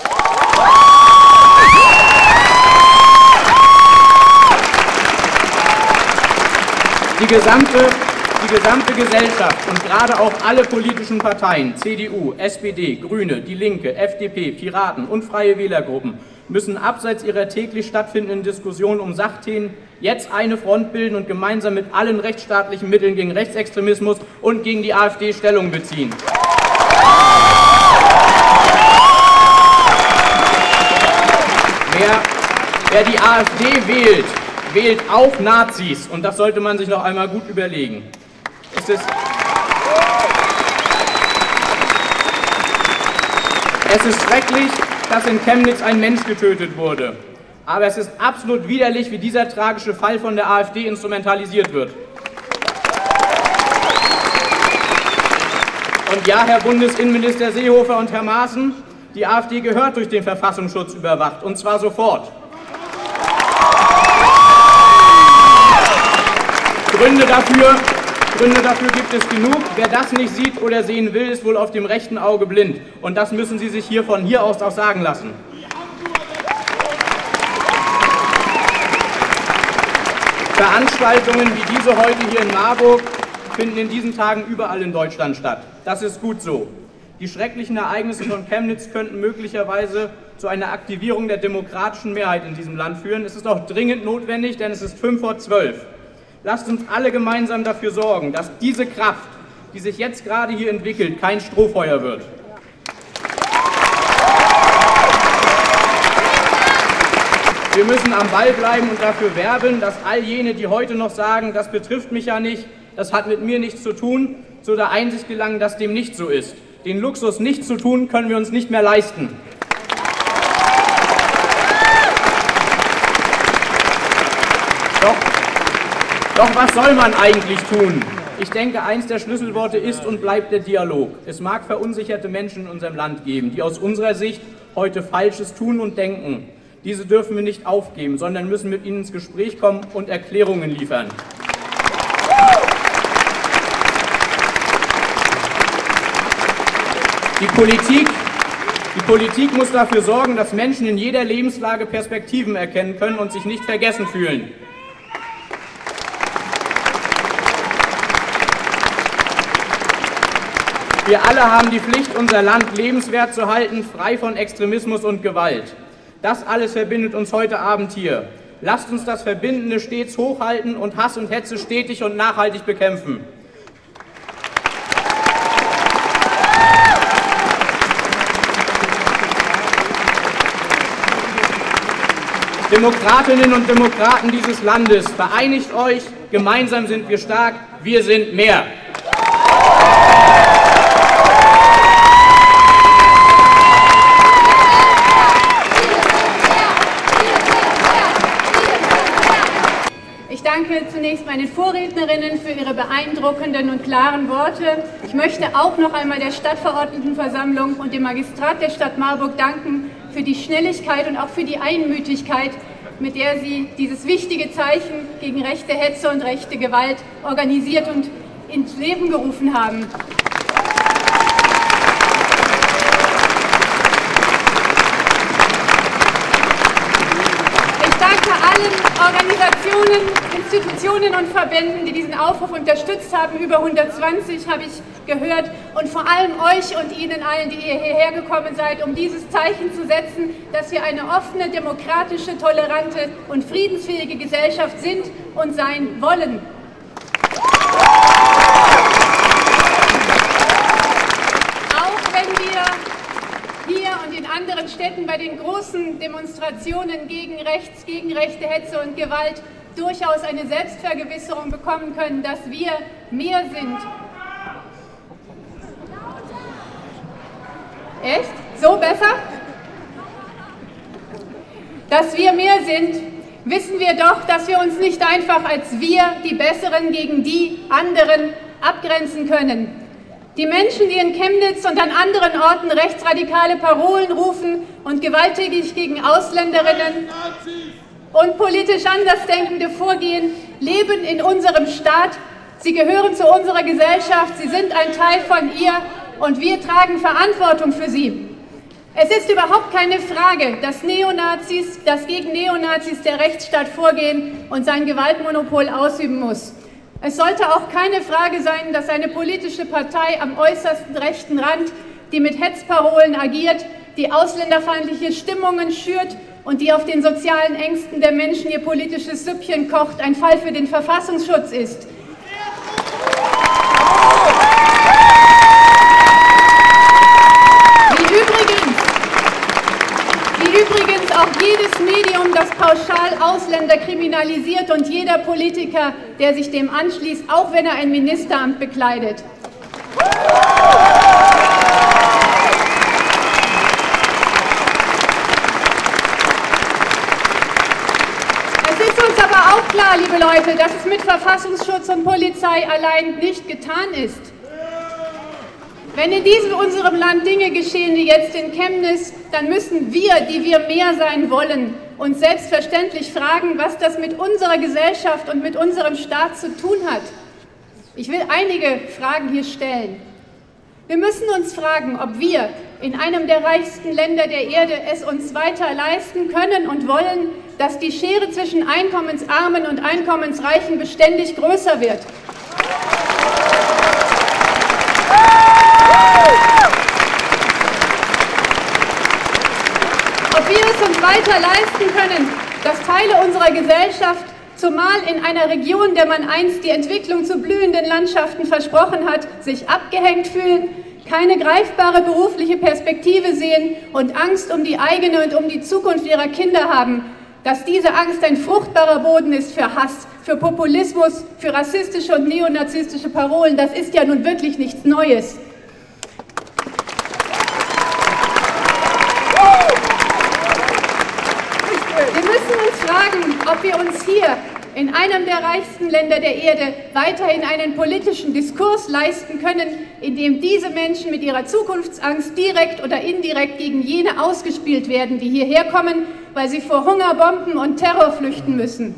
Die gesamte Gesellschaft und gerade auch alle politischen Parteien, CDU, SPD, Grüne, Die Linke, FDP, Piraten und Freie Wählergruppen, müssen abseits ihrer täglich stattfindenden Diskussionen um Sachthemen jetzt eine Front bilden und gemeinsam mit allen rechtsstaatlichen Mitteln gegen Rechtsextremismus und gegen die AfD Stellung beziehen. Wer die AfD wählt, wählt auch Nazis, und das sollte man sich noch einmal gut überlegen. Es ist schrecklich, dass in Chemnitz ein Mensch getötet wurde. Aber es ist absolut widerlich, wie dieser tragische Fall von der AfD instrumentalisiert wird. Und ja, Herr Bundesinnenminister Seehofer und Herr Maaßen, die AfD gehört durch den Verfassungsschutz überwacht, und zwar sofort. Gründe dafür gibt es genug. Wer das nicht sieht oder sehen will, ist wohl auf dem rechten Auge blind. Und das müssen Sie sich von hier aus auch sagen lassen. Veranstaltungen wie diese heute hier in Marburg finden in diesen Tagen überall in Deutschland statt. Das ist gut so. Die schrecklichen Ereignisse von Chemnitz könnten möglicherweise zu einer Aktivierung der demokratischen Mehrheit in diesem Land führen. Es ist auch dringend notwendig, denn es ist 11:55. Lasst uns alle gemeinsam dafür sorgen, dass diese Kraft, die sich jetzt gerade hier entwickelt, kein Strohfeuer wird. Wir müssen am Ball bleiben und dafür werben, dass all jene, die heute noch sagen, das betrifft mich ja nicht, das hat mit mir nichts zu tun, zu der Einsicht gelangen, dass dem nicht so ist. Den Luxus, nichts zu tun, können wir uns nicht mehr leisten. Doch was soll man eigentlich tun? Ich denke, eins der Schlüsselworte ist und bleibt der Dialog. Es mag verunsicherte Menschen in unserem Land geben, die aus unserer Sicht heute Falsches tun und denken. Diese dürfen wir nicht aufgeben, sondern müssen mit ihnen ins Gespräch kommen und Erklärungen liefern. Die Politik muss dafür sorgen, dass Menschen in jeder Lebenslage Perspektiven erkennen können und sich nicht vergessen fühlen. Wir alle haben die Pflicht, unser Land lebenswert zu halten, frei von Extremismus und Gewalt. Das alles verbindet uns heute Abend hier. Lasst uns das Verbindende stets hochhalten und Hass und Hetze stetig und nachhaltig bekämpfen. Demokratinnen und Demokraten dieses Landes, vereinigt euch, gemeinsam sind wir stark, wir sind mehr. Ich danke zunächst meinen Vorrednerinnen für ihre beeindruckenden und klaren Worte. Ich möchte auch noch einmal der Stadtverordnetenversammlung und dem Magistrat der Stadt Marburg danken für die Schnelligkeit und auch für die Einmütigkeit, mit der sie dieses wichtige Zeichen gegen rechte Hetze und rechte Gewalt organisiert und ins Leben gerufen haben. Ich danke allen Organisationen, Institutionen und Verbänden, die diesen Aufruf unterstützt haben. Über 120 habe ich gehört. Und vor allem euch und Ihnen allen, die ihr hierher gekommen seid, um dieses Zeichen zu setzen, dass wir eine offene, demokratische, tolerante und friedensfähige Gesellschaft sind und sein wollen. Auch wenn wir hier und in anderen Städten bei den großen Demonstrationen gegen rechts, gegen rechte Hetze und Gewalt durchaus eine Selbstvergewisserung bekommen können, dass wir mehr sind. Echt? So besser? Dass wir mehr sind, wissen wir doch, dass wir uns nicht einfach als wir, die Besseren, gegen die anderen abgrenzen können. Die Menschen, die in Chemnitz und an anderen Orten rechtsradikale Parolen rufen und gewalttätig gegen Ausländerinnen und politisch Andersdenkende vorgehen, leben in unserem Staat. Sie gehören zu unserer Gesellschaft, sie sind ein Teil von ihr und wir tragen Verantwortung für sie. Es ist überhaupt keine Frage, dass gegen Neonazis der Rechtsstaat vorgehen und sein Gewaltmonopol ausüben muss. Es sollte auch keine Frage sein, dass eine politische Partei am äußersten rechten Rand, die mit Hetzparolen agiert, die ausländerfeindliche Stimmungen schürt und die auf den sozialen Ängsten der Menschen ihr politisches Süppchen kocht, ein Fall für den Verfassungsschutz ist. Wie übrigens auch jedes Medium, das pauschal Ausländer kriminalisiert und jeder Politiker, der sich dem anschließt, auch wenn er ein Ministeramt bekleidet. Es ist uns aber auch klar, liebe Leute, dass es mit Verfassungsschutz und Polizei allein nicht getan ist. Wenn in unserem Land Dinge geschehen wie jetzt in Chemnitz, dann müssen wir, die wir mehr sein wollen, uns selbstverständlich fragen, was das mit unserer Gesellschaft und mit unserem Staat zu tun hat. Ich will einige Fragen hier stellen. Wir müssen uns fragen, ob wir in einem der reichsten Länder der Erde es uns weiter leisten können und wollen, dass die Schere zwischen Einkommensarmen und Einkommensreichen beständig größer wird. Ob wir es uns weiter leisten können, dass Teile unserer Gesellschaft, zumal in einer Region, der man einst die Entwicklung zu blühenden Landschaften versprochen hat, sich abgehängt fühlen, keine greifbare berufliche Perspektive sehen und Angst um die eigene und um die Zukunft ihrer Kinder haben, dass diese Angst ein fruchtbarer Boden ist für Hass, für Populismus, für rassistische und neonazistische Parolen, das ist ja nun wirklich nichts Neues. Wir müssen uns fragen, ob wir uns hier in einem der reichsten Länder der Erde weiterhin einen politischen Diskurs leisten können, in dem diese Menschen mit ihrer Zukunftsangst direkt oder indirekt gegen jene ausgespielt werden, die hierher kommen, weil sie vor Hunger, Bomben und Terror flüchten müssen.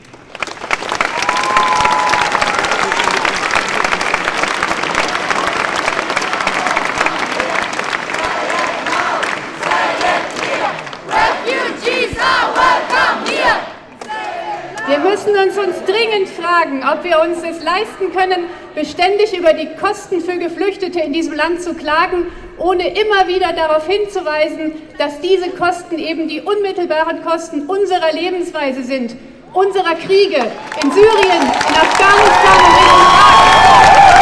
Wir müssen uns dringend fragen, ob wir uns es leisten können, beständig über die Kosten für Geflüchtete in diesem Land zu klagen, ohne immer wieder darauf hinzuweisen, dass diese Kosten eben die unmittelbaren Kosten unserer Lebensweise sind, unserer Kriege in Syrien, in Afghanistan und in Irak.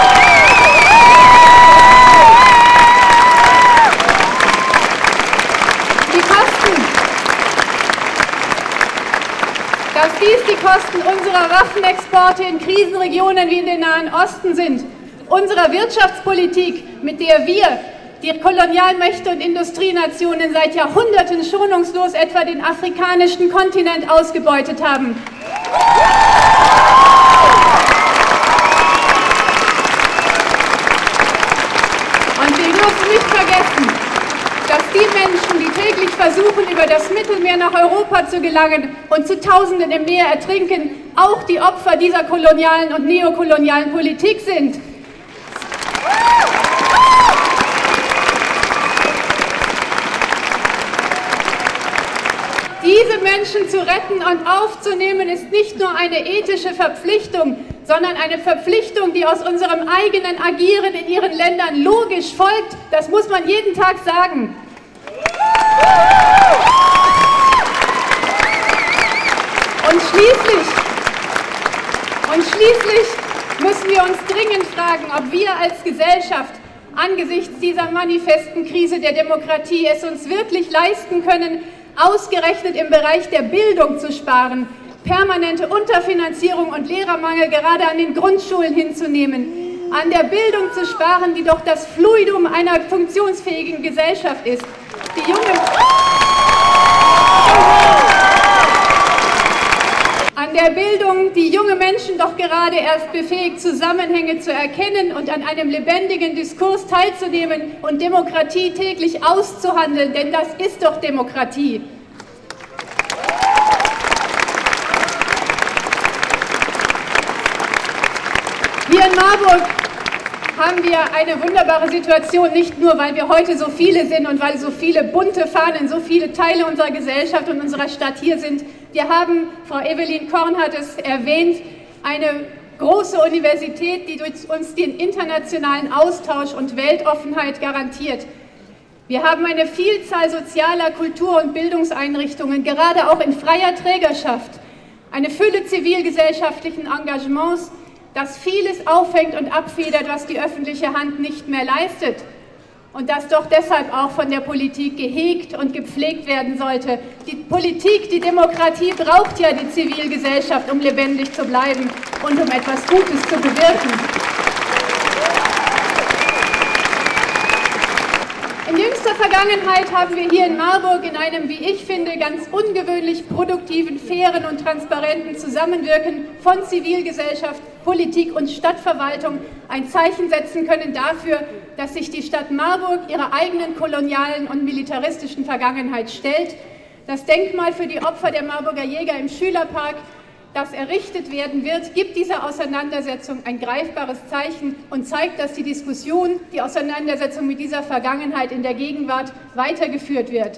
Dass dies die Kosten unserer Waffenexporte in Krisenregionen wie in den Nahen Osten sind, unserer Wirtschaftspolitik, mit der wir, die Kolonialmächte und Industrienationen, seit Jahrhunderten schonungslos etwa den afrikanischen Kontinent ausgebeutet haben. Und wir dürfen nicht vergessen, dass die Menschen, die täglich versuchen, über das Mittelmeer nach Europa zu gelangen und zu Tausenden im Meer ertrinken, auch die Opfer dieser kolonialen und neokolonialen Politik sind. Diese Menschen zu retten und aufzunehmen, ist nicht nur eine ethische Verpflichtung, sondern eine Verpflichtung, die aus unserem eigenen Agieren in ihren Ländern logisch folgt. Das muss man jeden Tag sagen. Und schließlich müssen wir uns dringend fragen, ob wir als Gesellschaft angesichts dieser manifesten Krise der Demokratie es uns wirklich leisten können, ausgerechnet im Bereich der Bildung zu sparen, permanente Unterfinanzierung und Lehrermangel gerade an den Grundschulen hinzunehmen, an der Bildung zu sparen, die doch das Fluidum einer funktionsfähigen Gesellschaft ist. An der Bildung, die junge Menschen doch gerade erst befähigt, Zusammenhänge zu erkennen und an einem lebendigen Diskurs teilzunehmen und Demokratie täglich auszuhandeln, denn das ist doch Demokratie. Marburg haben wir eine wunderbare Situation, nicht nur, weil wir heute so viele sind und weil so viele bunte Fahnen, so viele Teile unserer Gesellschaft und unserer Stadt hier sind. Wir haben, Frau Evelyn Korn hat es erwähnt, eine große Universität, die uns den internationalen Austausch und Weltoffenheit garantiert. Wir haben eine Vielzahl sozialer Kultur- und Bildungseinrichtungen, gerade auch in freier Trägerschaft, eine Fülle zivilgesellschaftlichen Engagements, das vieles auffängt und abfedert, was die öffentliche Hand nicht mehr leistet und das doch deshalb auch von der Politik gehegt und gepflegt werden sollte. Die Politik, die Demokratie braucht ja die Zivilgesellschaft, um lebendig zu bleiben und um etwas Gutes zu bewirken. In jüngster Vergangenheit haben wir hier in Marburg in einem, wie ich finde, ganz ungewöhnlich produktiven, fairen und transparenten Zusammenwirken von Zivilgesellschaft, Politik und Stadtverwaltung ein Zeichen setzen können dafür, dass sich die Stadt Marburg ihrer eigenen kolonialen und militaristischen Vergangenheit stellt. Das Denkmal für die Opfer der Marburger Jäger im Schülerpark, das errichtet werden wird, gibt dieser Auseinandersetzung ein greifbares Zeichen und zeigt, dass die Diskussion, die Auseinandersetzung mit dieser Vergangenheit in der Gegenwart weitergeführt wird.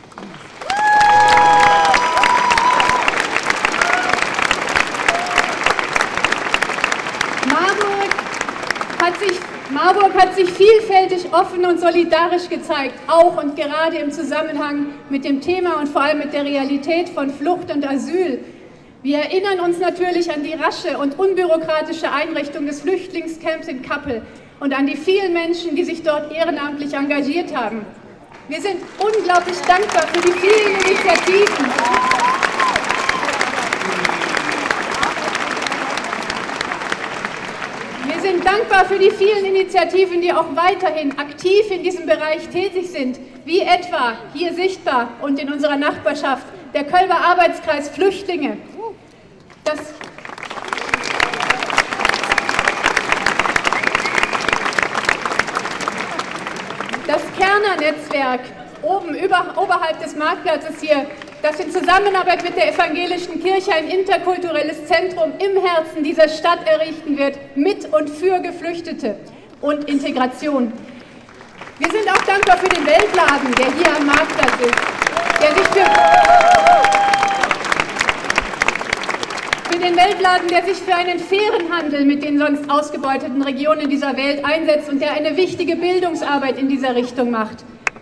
Marburg hat sich vielfältig offen und solidarisch gezeigt, auch und gerade im Zusammenhang mit dem Thema und vor allem mit der Realität von Flucht und Asyl. Wir erinnern uns natürlich an die rasche und unbürokratische Einrichtung des Flüchtlingscamps in Kappel und an die vielen Menschen, die sich dort ehrenamtlich engagiert haben. Wir sind unglaublich dankbar für die vielen Initiativen. Wir sind dankbar für die vielen Initiativen, die auch weiterhin aktiv in diesem Bereich tätig sind, wie etwa hier sichtbar und in unserer Nachbarschaft der Kölber Arbeitskreis Flüchtlinge. Das Kerner-Netzwerk oberhalb des Marktplatzes hier, das in Zusammenarbeit mit der Evangelischen Kirche ein interkulturelles Zentrum im Herzen dieser Stadt errichten wird, mit und für Geflüchtete und Integration. Wir sind auch dankbar für den Weltladen, der hier am Marktplatz ist, der sich für einen fairen Handel mit den sonst ausgebeuteten Regionen dieser Welt einsetzt und der eine wichtige Bildungsarbeit in dieser Richtung macht.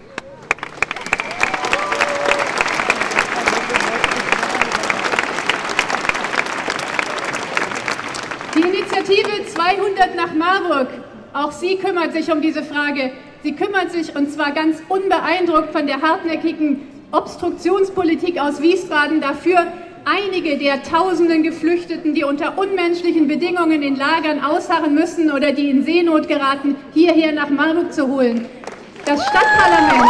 Die Initiative 200 nach Marburg, auch sie kümmert sich um diese Frage. Sie kümmert sich, und zwar ganz unbeeindruckt von der hartnäckigen Obstruktionspolitik aus Wiesbaden, dafür, einige der tausenden Geflüchteten, die unter unmenschlichen Bedingungen in Lagern ausharren müssen oder die in Seenot geraten, hierher nach Marburg zu holen. Das Stadtparlament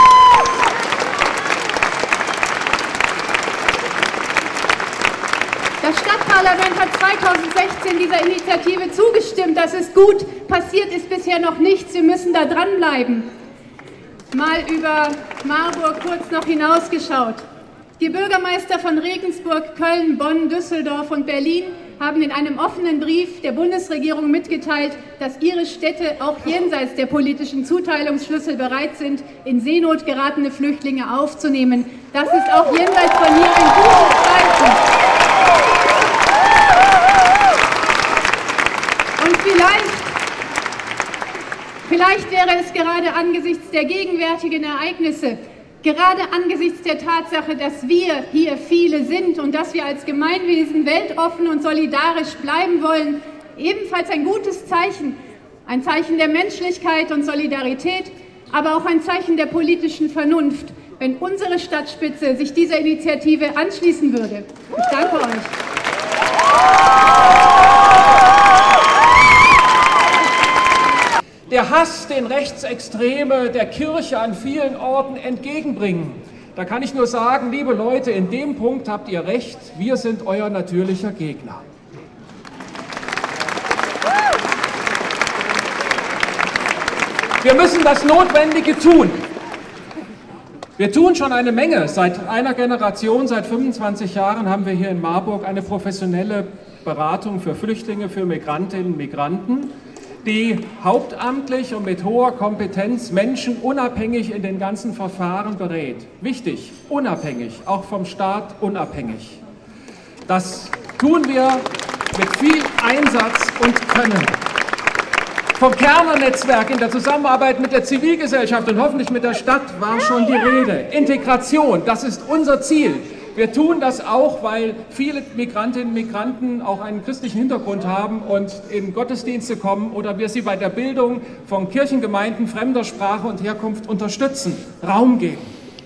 hat 2016 dieser Initiative zugestimmt. Das ist gut. Passiert ist bisher noch nichts. Wir müssen da dranbleiben. Mal über Marburg kurz noch hinausgeschaut. Die Bürgermeister von Regensburg, Köln, Bonn, Düsseldorf und Berlin haben in einem offenen Brief der Bundesregierung mitgeteilt, dass ihre Städte auch jenseits der politischen Zuteilungsschlüssel bereit sind, in Seenot geratene Flüchtlinge aufzunehmen. Das ist auch jenseits von hier ein gutes Zeichen. Und vielleicht wäre es gerade angesichts der gegenwärtigen Ereignisse, gerade angesichts der Tatsache, dass wir hier viele sind und dass wir als Gemeinwesen weltoffen und solidarisch bleiben wollen, ebenfalls ein gutes Zeichen. Ein Zeichen der Menschlichkeit und Solidarität, aber auch ein Zeichen der politischen Vernunft, wenn unsere Stadtspitze sich dieser Initiative anschließen würde. Ich danke euch. Der Hass, den Rechtsextreme der Kirche an vielen Orten entgegenbringen. Da kann ich nur sagen, liebe Leute, in dem Punkt habt ihr recht, wir sind euer natürlicher Gegner. Wir müssen das Notwendige tun. Wir tun schon eine Menge. Seit einer Generation, seit 25 Jahren haben wir hier in Marburg eine professionelle Beratung für Flüchtlinge, für Migrantinnen und Migranten, die hauptamtlich und mit hoher Kompetenz Menschen unabhängig in den ganzen Verfahren berät. Wichtig, unabhängig, auch vom Staat unabhängig. Das tun wir mit viel Einsatz und Können. Vom Kerner-Netzwerk in der Zusammenarbeit mit der Zivilgesellschaft und hoffentlich mit der Stadt war schon die Rede. Integration, das ist unser Ziel. Wir tun das auch, weil viele Migrantinnen und Migranten auch einen christlichen Hintergrund haben und in Gottesdienste kommen oder wir sie bei der Bildung von Kirchengemeinden fremder Sprache und Herkunft unterstützen, Raum geben.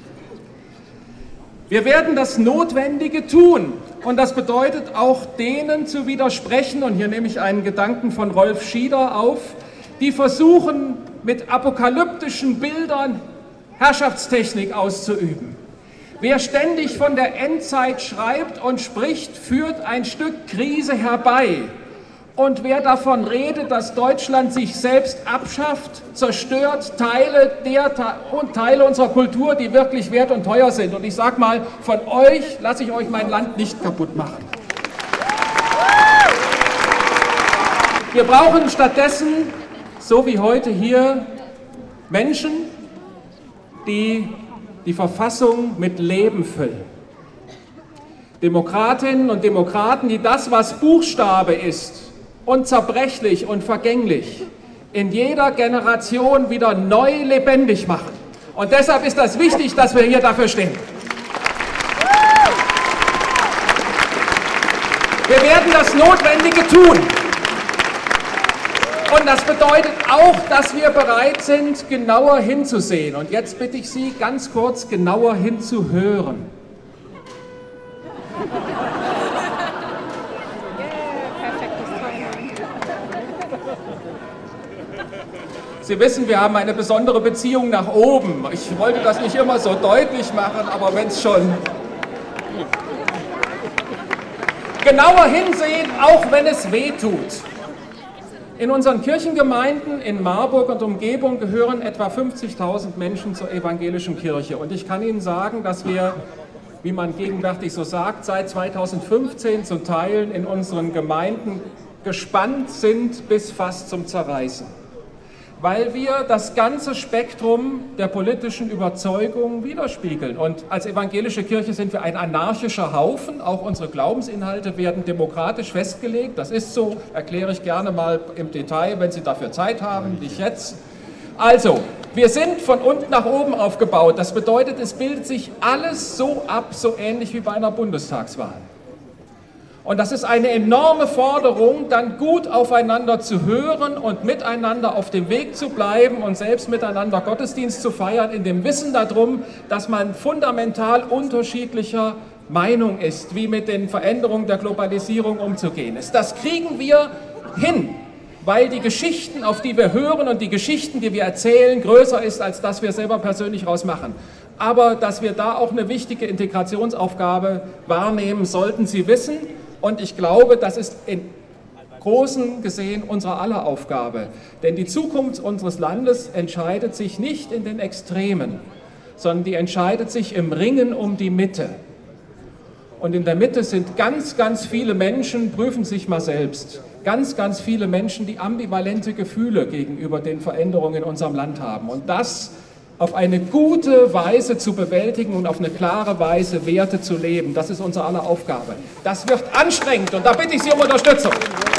Wir werden das Notwendige tun und das bedeutet auch denen zu widersprechen, und hier nehme ich einen Gedanken von Rolf Schieder auf, die versuchen mit apokalyptischen Bildern Herrschaftstechnik auszuüben. Wer ständig von der Endzeit schreibt und spricht, führt ein Stück Krise herbei. Und wer davon redet, dass Deutschland sich selbst abschafft, zerstört Teile unserer Kultur, die wirklich wert und teuer sind. Und ich sage mal, von euch lasse ich euch mein Land nicht kaputt machen. Wir brauchen stattdessen, so wie heute hier, Menschen, die die Verfassung mit Leben füllen. Demokratinnen und Demokraten, die das, was Buchstabe ist, unzerbrechlich und vergänglich, in jeder Generation wieder neu lebendig machen. Und deshalb ist das wichtig, dass wir hier dafür stehen. Wir werden das Notwendige tun. Und das bedeutet auch, dass wir bereit sind, genauer hinzusehen. Und jetzt bitte ich Sie, ganz kurz genauer hinzuhören. Sie wissen, wir haben eine besondere Beziehung nach oben. Ich wollte das nicht immer so deutlich machen, aber wenn es schon... Genauer hinsehen, auch wenn es weh tut. In unseren Kirchengemeinden in Marburg und Umgebung gehören etwa 50.000 Menschen zur evangelischen Kirche. Und ich kann Ihnen sagen, dass wir, wie man gegenwärtig so sagt, seit 2015 zu Teilen in unseren Gemeinden gespannt sind bis fast zum Zerreißen. Weil wir das ganze Spektrum der politischen Überzeugung widerspiegeln. Und als evangelische Kirche sind wir ein anarchischer Haufen. Auch unsere Glaubensinhalte werden demokratisch festgelegt. Das ist so, erkläre ich gerne mal im Detail, wenn Sie dafür Zeit haben, nicht jetzt. Also, wir sind von unten nach oben aufgebaut. Das bedeutet, es bildet sich alles so ab, so ähnlich wie bei einer Bundestagswahl. Und das ist eine enorme Forderung, dann gut aufeinander zu hören und miteinander auf dem Weg zu bleiben und selbst miteinander Gottesdienst zu feiern, in dem Wissen darum, dass man fundamental unterschiedlicher Meinung ist, wie mit den Veränderungen der Globalisierung umzugehen ist. Das kriegen wir hin, weil die Geschichten, auf die wir hören und die Geschichten, die wir erzählen, größer ist, als dass wir selber persönlich rausmachen. Aber dass wir da auch eine wichtige Integrationsaufgabe wahrnehmen, sollten Sie wissen. Und ich glaube, das ist in Großen gesehen unsere aller Aufgabe. Denn die Zukunft unseres Landes entscheidet sich nicht in den Extremen, sondern die entscheidet sich im Ringen um die Mitte. Und in der Mitte sind ganz, ganz viele Menschen, prüfen sich mal selbst, ganz, ganz viele Menschen, die ambivalente Gefühle gegenüber den Veränderungen in unserem Land haben. Und das auf eine gute Weise zu bewältigen und auf eine klare Weise Werte zu leben. Das ist unsere aller Aufgabe. Das wird anstrengend und da bitte ich Sie um Unterstützung.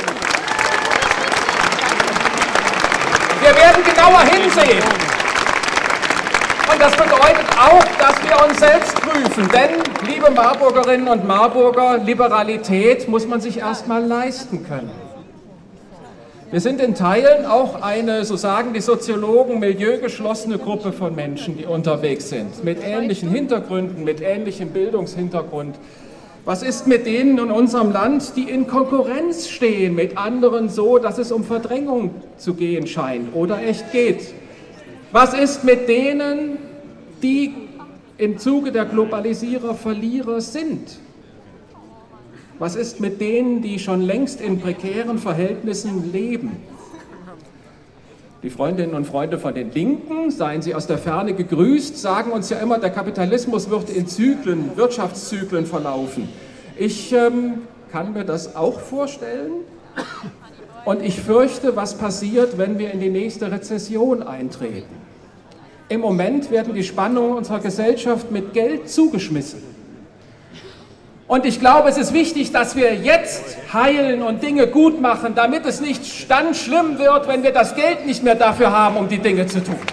Wir werden genauer hinsehen. Und das bedeutet auch, dass wir uns selbst prüfen. Denn, liebe Marburgerinnen und Marburger, Liberalität muss man sich erstmal leisten können. Wir sind in Teilen auch eine, so sagen die Soziologen, milieugeschlossene Gruppe von Menschen, die unterwegs sind, mit ähnlichen Hintergründen, mit ähnlichem Bildungshintergrund. Was ist mit denen in unserem Land, die in Konkurrenz stehen mit anderen so, dass es um Verdrängung zu gehen scheint oder echt geht? Was ist mit denen, die im Zuge der Globalisierer Verlierer sind? Was ist mit denen, die schon längst in prekären Verhältnissen leben? Die Freundinnen und Freunde von den Linken, seien sie aus der Ferne gegrüßt, sagen uns ja immer, der Kapitalismus wird in Zyklen, Wirtschaftszyklen verlaufen. Ich kann mir das auch vorstellen. Und ich fürchte, was passiert, wenn wir in die nächste Rezession eintreten. Im Moment werden die Spannungen unserer Gesellschaft mit Geld zugeschmissen. Und ich glaube, es ist wichtig, dass wir jetzt heilen und Dinge gut machen, damit es nicht dann schlimm wird, wenn wir das Geld nicht mehr dafür haben, um die Dinge zu tun.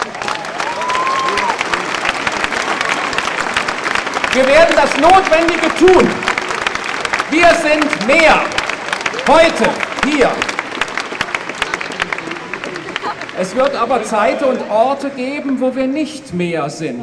Wir werden das Notwendige tun. Wir sind mehr. Heute, hier. Es wird aber Zeiten und Orte geben, wo wir nicht mehr sind.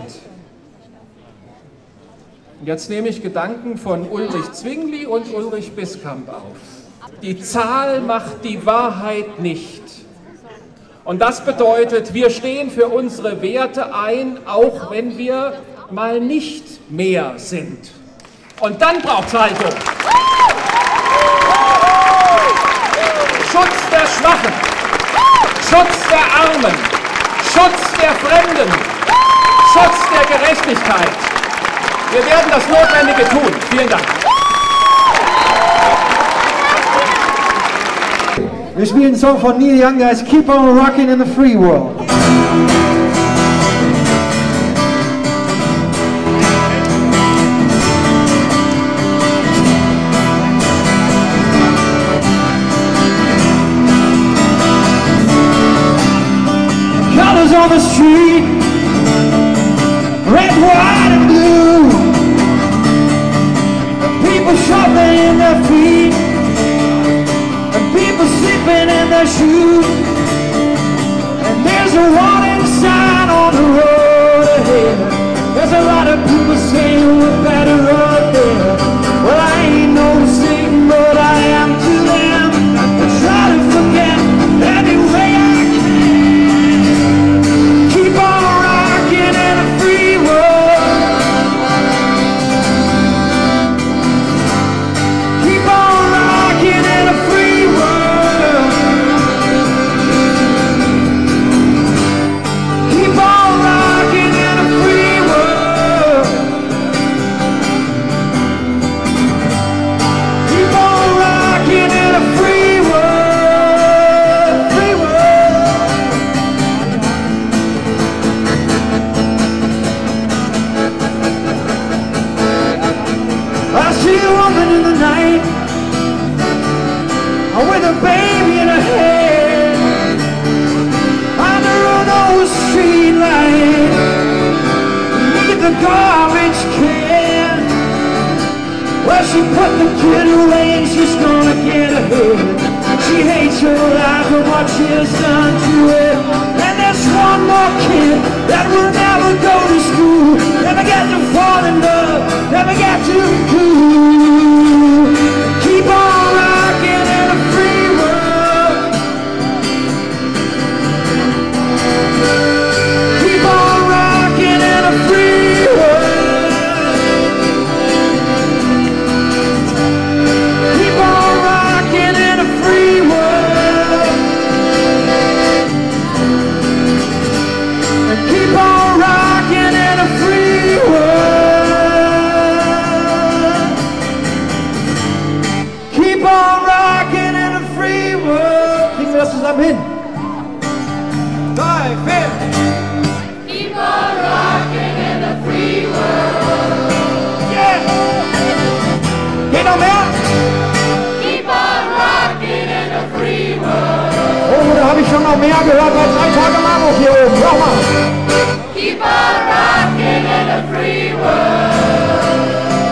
Jetzt nehme ich Gedanken von Ulrich Zwingli und Ulrich Biskamp auf. Die Zahl macht die Wahrheit nicht. Und das bedeutet, wir stehen für unsere Werte ein, auch wenn wir mal nicht mehr sind. Und dann braucht es Haltung. Schutz der Schwachen, Schutz der Armen, Schutz der Fremden, Schutz der Gerechtigkeit. Wir werden das Notwendige tun. Vielen Dank. Wir spielen einen Song von Neil Young, der heißt Keep on Rockin' in the Free World. Colors on the street, red, white and blue. People shuffling their feet, and people sleeping in their shoes. And there's a warning sign on the road ahead. There's a lot of people saying we're better up there. Well, I ain't no Satan, but I am to them. I try to forget any way I can. Keep on rocking in a free world. Keep on rocking in a free world. Keep on rocking in a free world. Keep on rocking in a free world. Free world. I see a woman in the night, with a baby in her hand, under those street lights, beneath the garbage can. Well, she put the kid away and she's gonna get ahead. She hates her life and what she has done to it. And there's one more kid that will never go to school, never get to fall in love, never get to cool. Keep on rocking in a free world. Keep on rocking in a free world. Keep on rocking in a free world. Keep on rocking in a free world. Keep on rocking in a free world. Kriegen wir das zusammen hin? 3, 4. Keep on rocking in a free world. Yeah. Geht noch mehr? Keep on rocking in a free world. Oh, da habe ich schon noch mehr gehört als 3 Tage Marburg hier oben. Schau mal. Keep on rocking in a free world.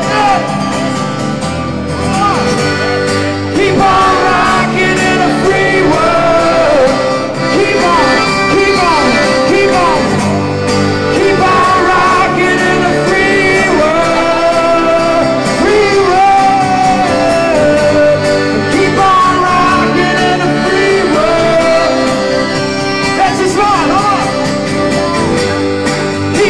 Keep on rocking in a free world. Keep on, keep on, keep on. Keep on rocking in a free world. Free world. Keep on rocking in a free world. That's just one, hold on.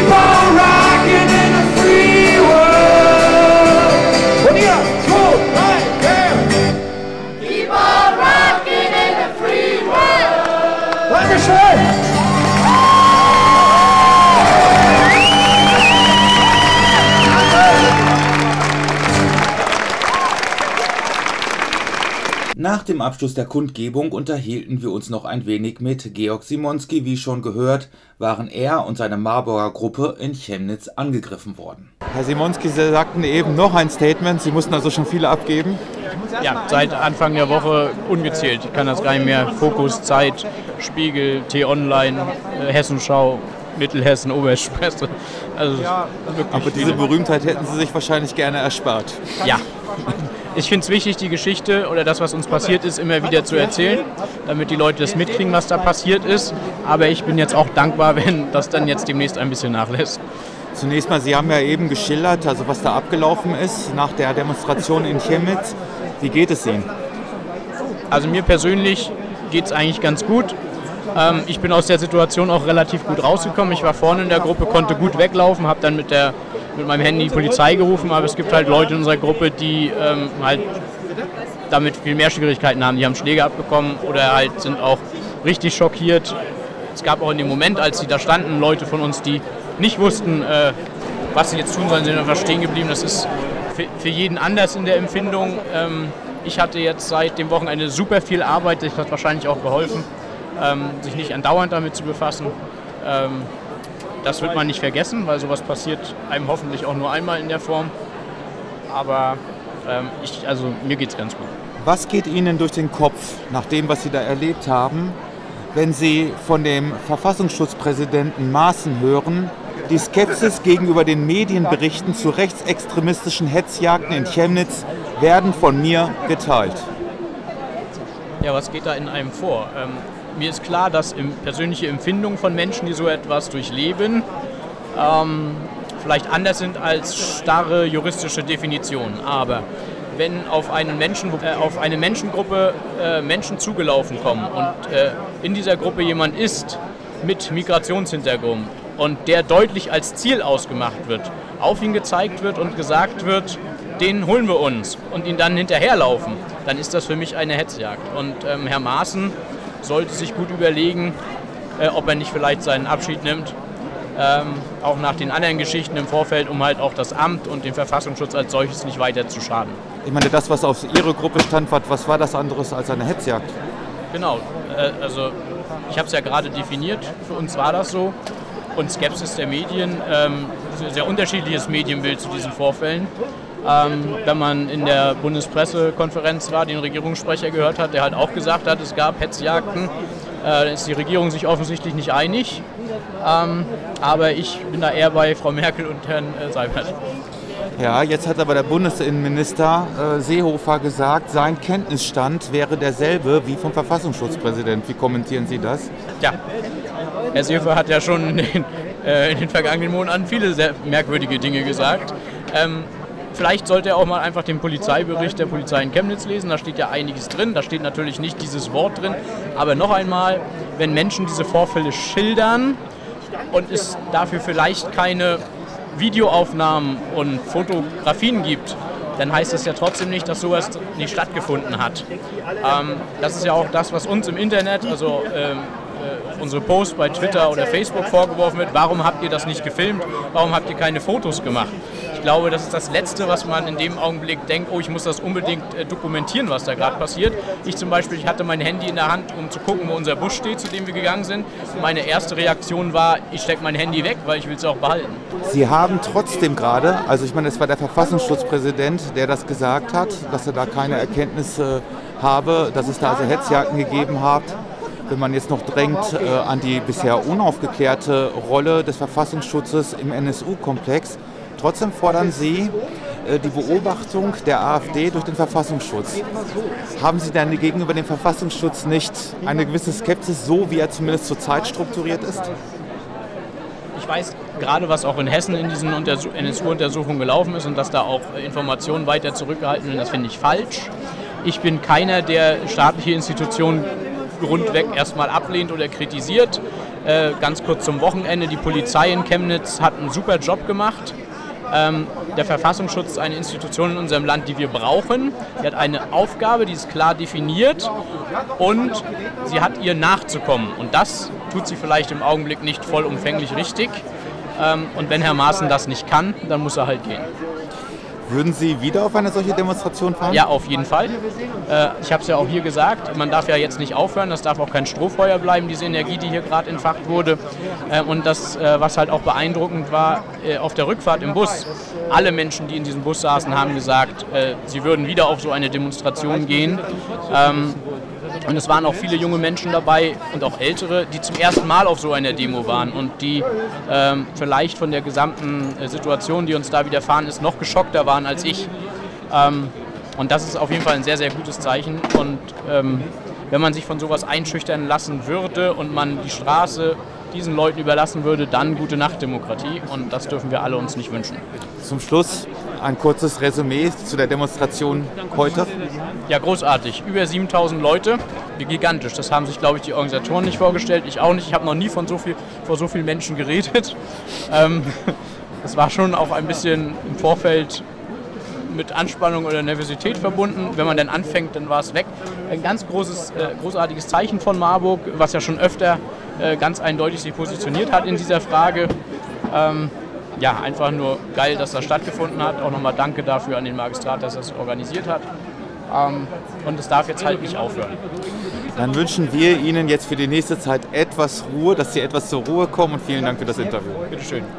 Nach dem Abschluss der Kundgebung unterhielten wir uns noch ein wenig mit Georg Simonski. Wie schon gehört, waren er und seine Marburger Gruppe in Chemnitz angegriffen worden. Herr Simonski, Sie sagten eben noch ein Statement. Sie mussten also schon viele abgeben? Ja, seit Anfang der Woche ungezählt. Ich kann das gar nicht mehr. Fokus, Zeit, Spiegel, T-Online, Hessenschau, Mittelhessen, Oberexpresse. Also aber diese Berühmtheit hätten Sie sich wahrscheinlich gerne erspart. Ja. Ich finde es wichtig, die Geschichte oder das, was uns passiert ist, immer wieder zu erzählen, damit die Leute das mitkriegen, was da passiert ist. Aber ich bin jetzt auch dankbar, wenn das dann jetzt demnächst ein bisschen nachlässt. Zunächst mal, Sie haben ja eben geschildert, also was da abgelaufen ist nach der Demonstration in Chemnitz. Wie geht es Ihnen? Also mir persönlich geht es eigentlich ganz gut. Ich bin aus der Situation auch relativ gut rausgekommen. Ich war vorne in der Gruppe, konnte gut weglaufen, habe dann mit meinem Handy die Polizei gerufen, aber es gibt halt Leute in unserer Gruppe, die halt damit viel mehr Schwierigkeiten haben. Die haben Schläge abbekommen oder halt sind auch richtig schockiert. Es gab auch in dem Moment, als sie da standen, Leute von uns, die nicht wussten, was sie jetzt tun sollen, sind einfach stehen geblieben. Das ist für jeden anders in der Empfindung. Ich hatte jetzt seit dem Wochenende super viel Arbeit, das hat wahrscheinlich auch geholfen, sich nicht andauernd damit zu befassen. Das wird man nicht vergessen, weil sowas passiert einem hoffentlich auch nur einmal in der Form. Aber mir geht es ganz gut. Was geht Ihnen durch den Kopf, nach dem, was Sie da erlebt haben, wenn Sie von dem Verfassungsschutzpräsidenten Maaßen hören, die Skepsis gegenüber den Medienberichten zu rechtsextremistischen Hetzjagden in Chemnitz werden von mir geteilt? Ja, was geht da in einem vor? Mir ist klar, dass persönliche Empfindungen von Menschen, die so etwas durchleben, vielleicht anders sind als starre juristische Definitionen. Aber wenn auf eine Menschengruppe Menschen zugelaufen kommen und in dieser Gruppe jemand ist mit Migrationshintergrund und der deutlich als Ziel ausgemacht wird, auf ihn gezeigt wird und gesagt wird, den holen wir uns und ihn dann hinterherlaufen, dann ist das für mich eine Hetzjagd. Und Herr Maaßen sollte sich gut überlegen, ob er nicht vielleicht seinen Abschied nimmt, auch nach den anderen Geschichten im Vorfeld, um halt auch das Amt und den Verfassungsschutz als solches nicht weiter zu schaden. Ich meine, das, was auf Ihre Gruppe stand, was war das anderes als eine Hetzjagd? Genau, also ich habe es ja gerade definiert, für uns war das so. Und Skepsis der Medien, sehr unterschiedliches Medienbild zu diesen Vorfällen. Wenn man in der Bundespressekonferenz war, den Regierungssprecher gehört hat, der halt auch gesagt hat, es gab Hetzjagden, ist die Regierung sich offensichtlich nicht einig. Aber ich bin da eher bei Frau Merkel und Herrn Seibert. Ja, jetzt hat aber der Bundesinnenminister Seehofer gesagt, sein Kenntnisstand wäre derselbe wie vom Verfassungsschutzpräsident. Wie kommentieren Sie das? Ja, Herr Seehofer hat ja schon in den vergangenen Monaten viele sehr merkwürdige Dinge gesagt. Vielleicht sollte er auch mal einfach den Polizeibericht der Polizei in Chemnitz lesen, da steht ja einiges drin, da steht natürlich nicht dieses Wort drin, aber noch einmal, wenn Menschen diese Vorfälle schildern und es dafür vielleicht keine Videoaufnahmen und Fotografien gibt, dann heißt das ja trotzdem nicht, dass sowas nicht stattgefunden hat. Das ist ja auch das, was uns im Internet, also unsere Posts bei Twitter oder Facebook vorgeworfen wird. Warum habt ihr das nicht gefilmt? Warum habt ihr keine Fotos gemacht? Ich glaube, das ist das Letzte, was man in dem Augenblick denkt, oh, ich muss das unbedingt dokumentieren, was da gerade passiert. Ich zum Beispiel, ich hatte mein Handy in der Hand, um zu gucken, wo unser Bus steht, zu dem wir gegangen sind. Meine erste Reaktion war, ich stecke mein Handy weg, weil ich will es auch behalten. Sie haben trotzdem gerade, also ich meine, es war der Verfassungsschutzpräsident, der das gesagt hat, dass er da keine Erkenntnisse habe, dass es da also Hetzjagden gegeben hat. Wenn man jetzt noch drängt an die bisher unaufgeklärte Rolle des Verfassungsschutzes im NSU-Komplex, trotzdem fordern Sie die Beobachtung der AfD durch den Verfassungsschutz. Haben Sie denn gegenüber dem Verfassungsschutz nicht eine gewisse Skepsis, so wie er zumindest zurzeit strukturiert ist? Ich weiß gerade, was auch in Hessen in diesen NSU-Untersuchungen gelaufen ist und dass da auch Informationen weiter zurückgehalten werden, das finde ich falsch. Ich bin keiner, der staatliche Institutionen grundweg erstmal ablehnt oder kritisiert. Ganz kurz zum Wochenende, die Polizei in Chemnitz hat einen super Job gemacht. Der Verfassungsschutz ist eine Institution in unserem Land, die wir brauchen. Sie hat eine Aufgabe, die ist klar definiert und sie hat ihr nachzukommen. Und das tut sie vielleicht im Augenblick nicht vollumfänglich richtig. Und wenn Herr Maaßen das nicht kann, dann muss er halt gehen. Würden Sie wieder auf eine solche Demonstration fahren? Ja, auf jeden Fall. Ich habe es ja auch hier gesagt, man darf ja jetzt nicht aufhören, das darf auch kein Strohfeuer bleiben, diese Energie, die hier gerade entfacht wurde. Und das, was halt auch beeindruckend war, auf der Rückfahrt im Bus, alle Menschen, die in diesem Bus saßen, haben gesagt, sie würden wieder auf so eine Demonstration gehen. Und es waren auch viele junge Menschen dabei und auch ältere, die zum ersten Mal auf so einer Demo waren und die vielleicht von der gesamten Situation, die uns da widerfahren ist, noch geschockter waren als ich. Und das ist auf jeden Fall ein sehr, sehr gutes Zeichen. Und wenn man sich von sowas einschüchtern lassen würde und man die Straße diesen Leuten überlassen würde, dann gute Nacht Demokratie. Und das dürfen wir alle uns nicht wünschen. Zum Schluss ein kurzes Resümee zu der Demonstration heute. Ja, großartig. Über 7.000 Leute. Gigantisch. Das haben sich, glaube ich, die Organisatoren nicht vorgestellt. Ich auch nicht. Ich habe noch nie vor so vielen Menschen geredet. Das war schon auch ein bisschen im Vorfeld mit Anspannung oder Nervosität verbunden. Wenn man dann anfängt, dann war es weg. Ein ganz großartiges Zeichen von Marburg, was ja schon öfter ganz eindeutig sich positioniert hat in dieser Frage. Ja, einfach nur geil, dass das stattgefunden hat. Auch nochmal danke dafür an den Magistrat, dass er es organisiert hat. Und es darf jetzt halt nicht aufhören. Dann wünschen wir Ihnen jetzt für die nächste Zeit etwas Ruhe, dass Sie etwas zur Ruhe kommen und vielen Dank für das Interview. Bitteschön.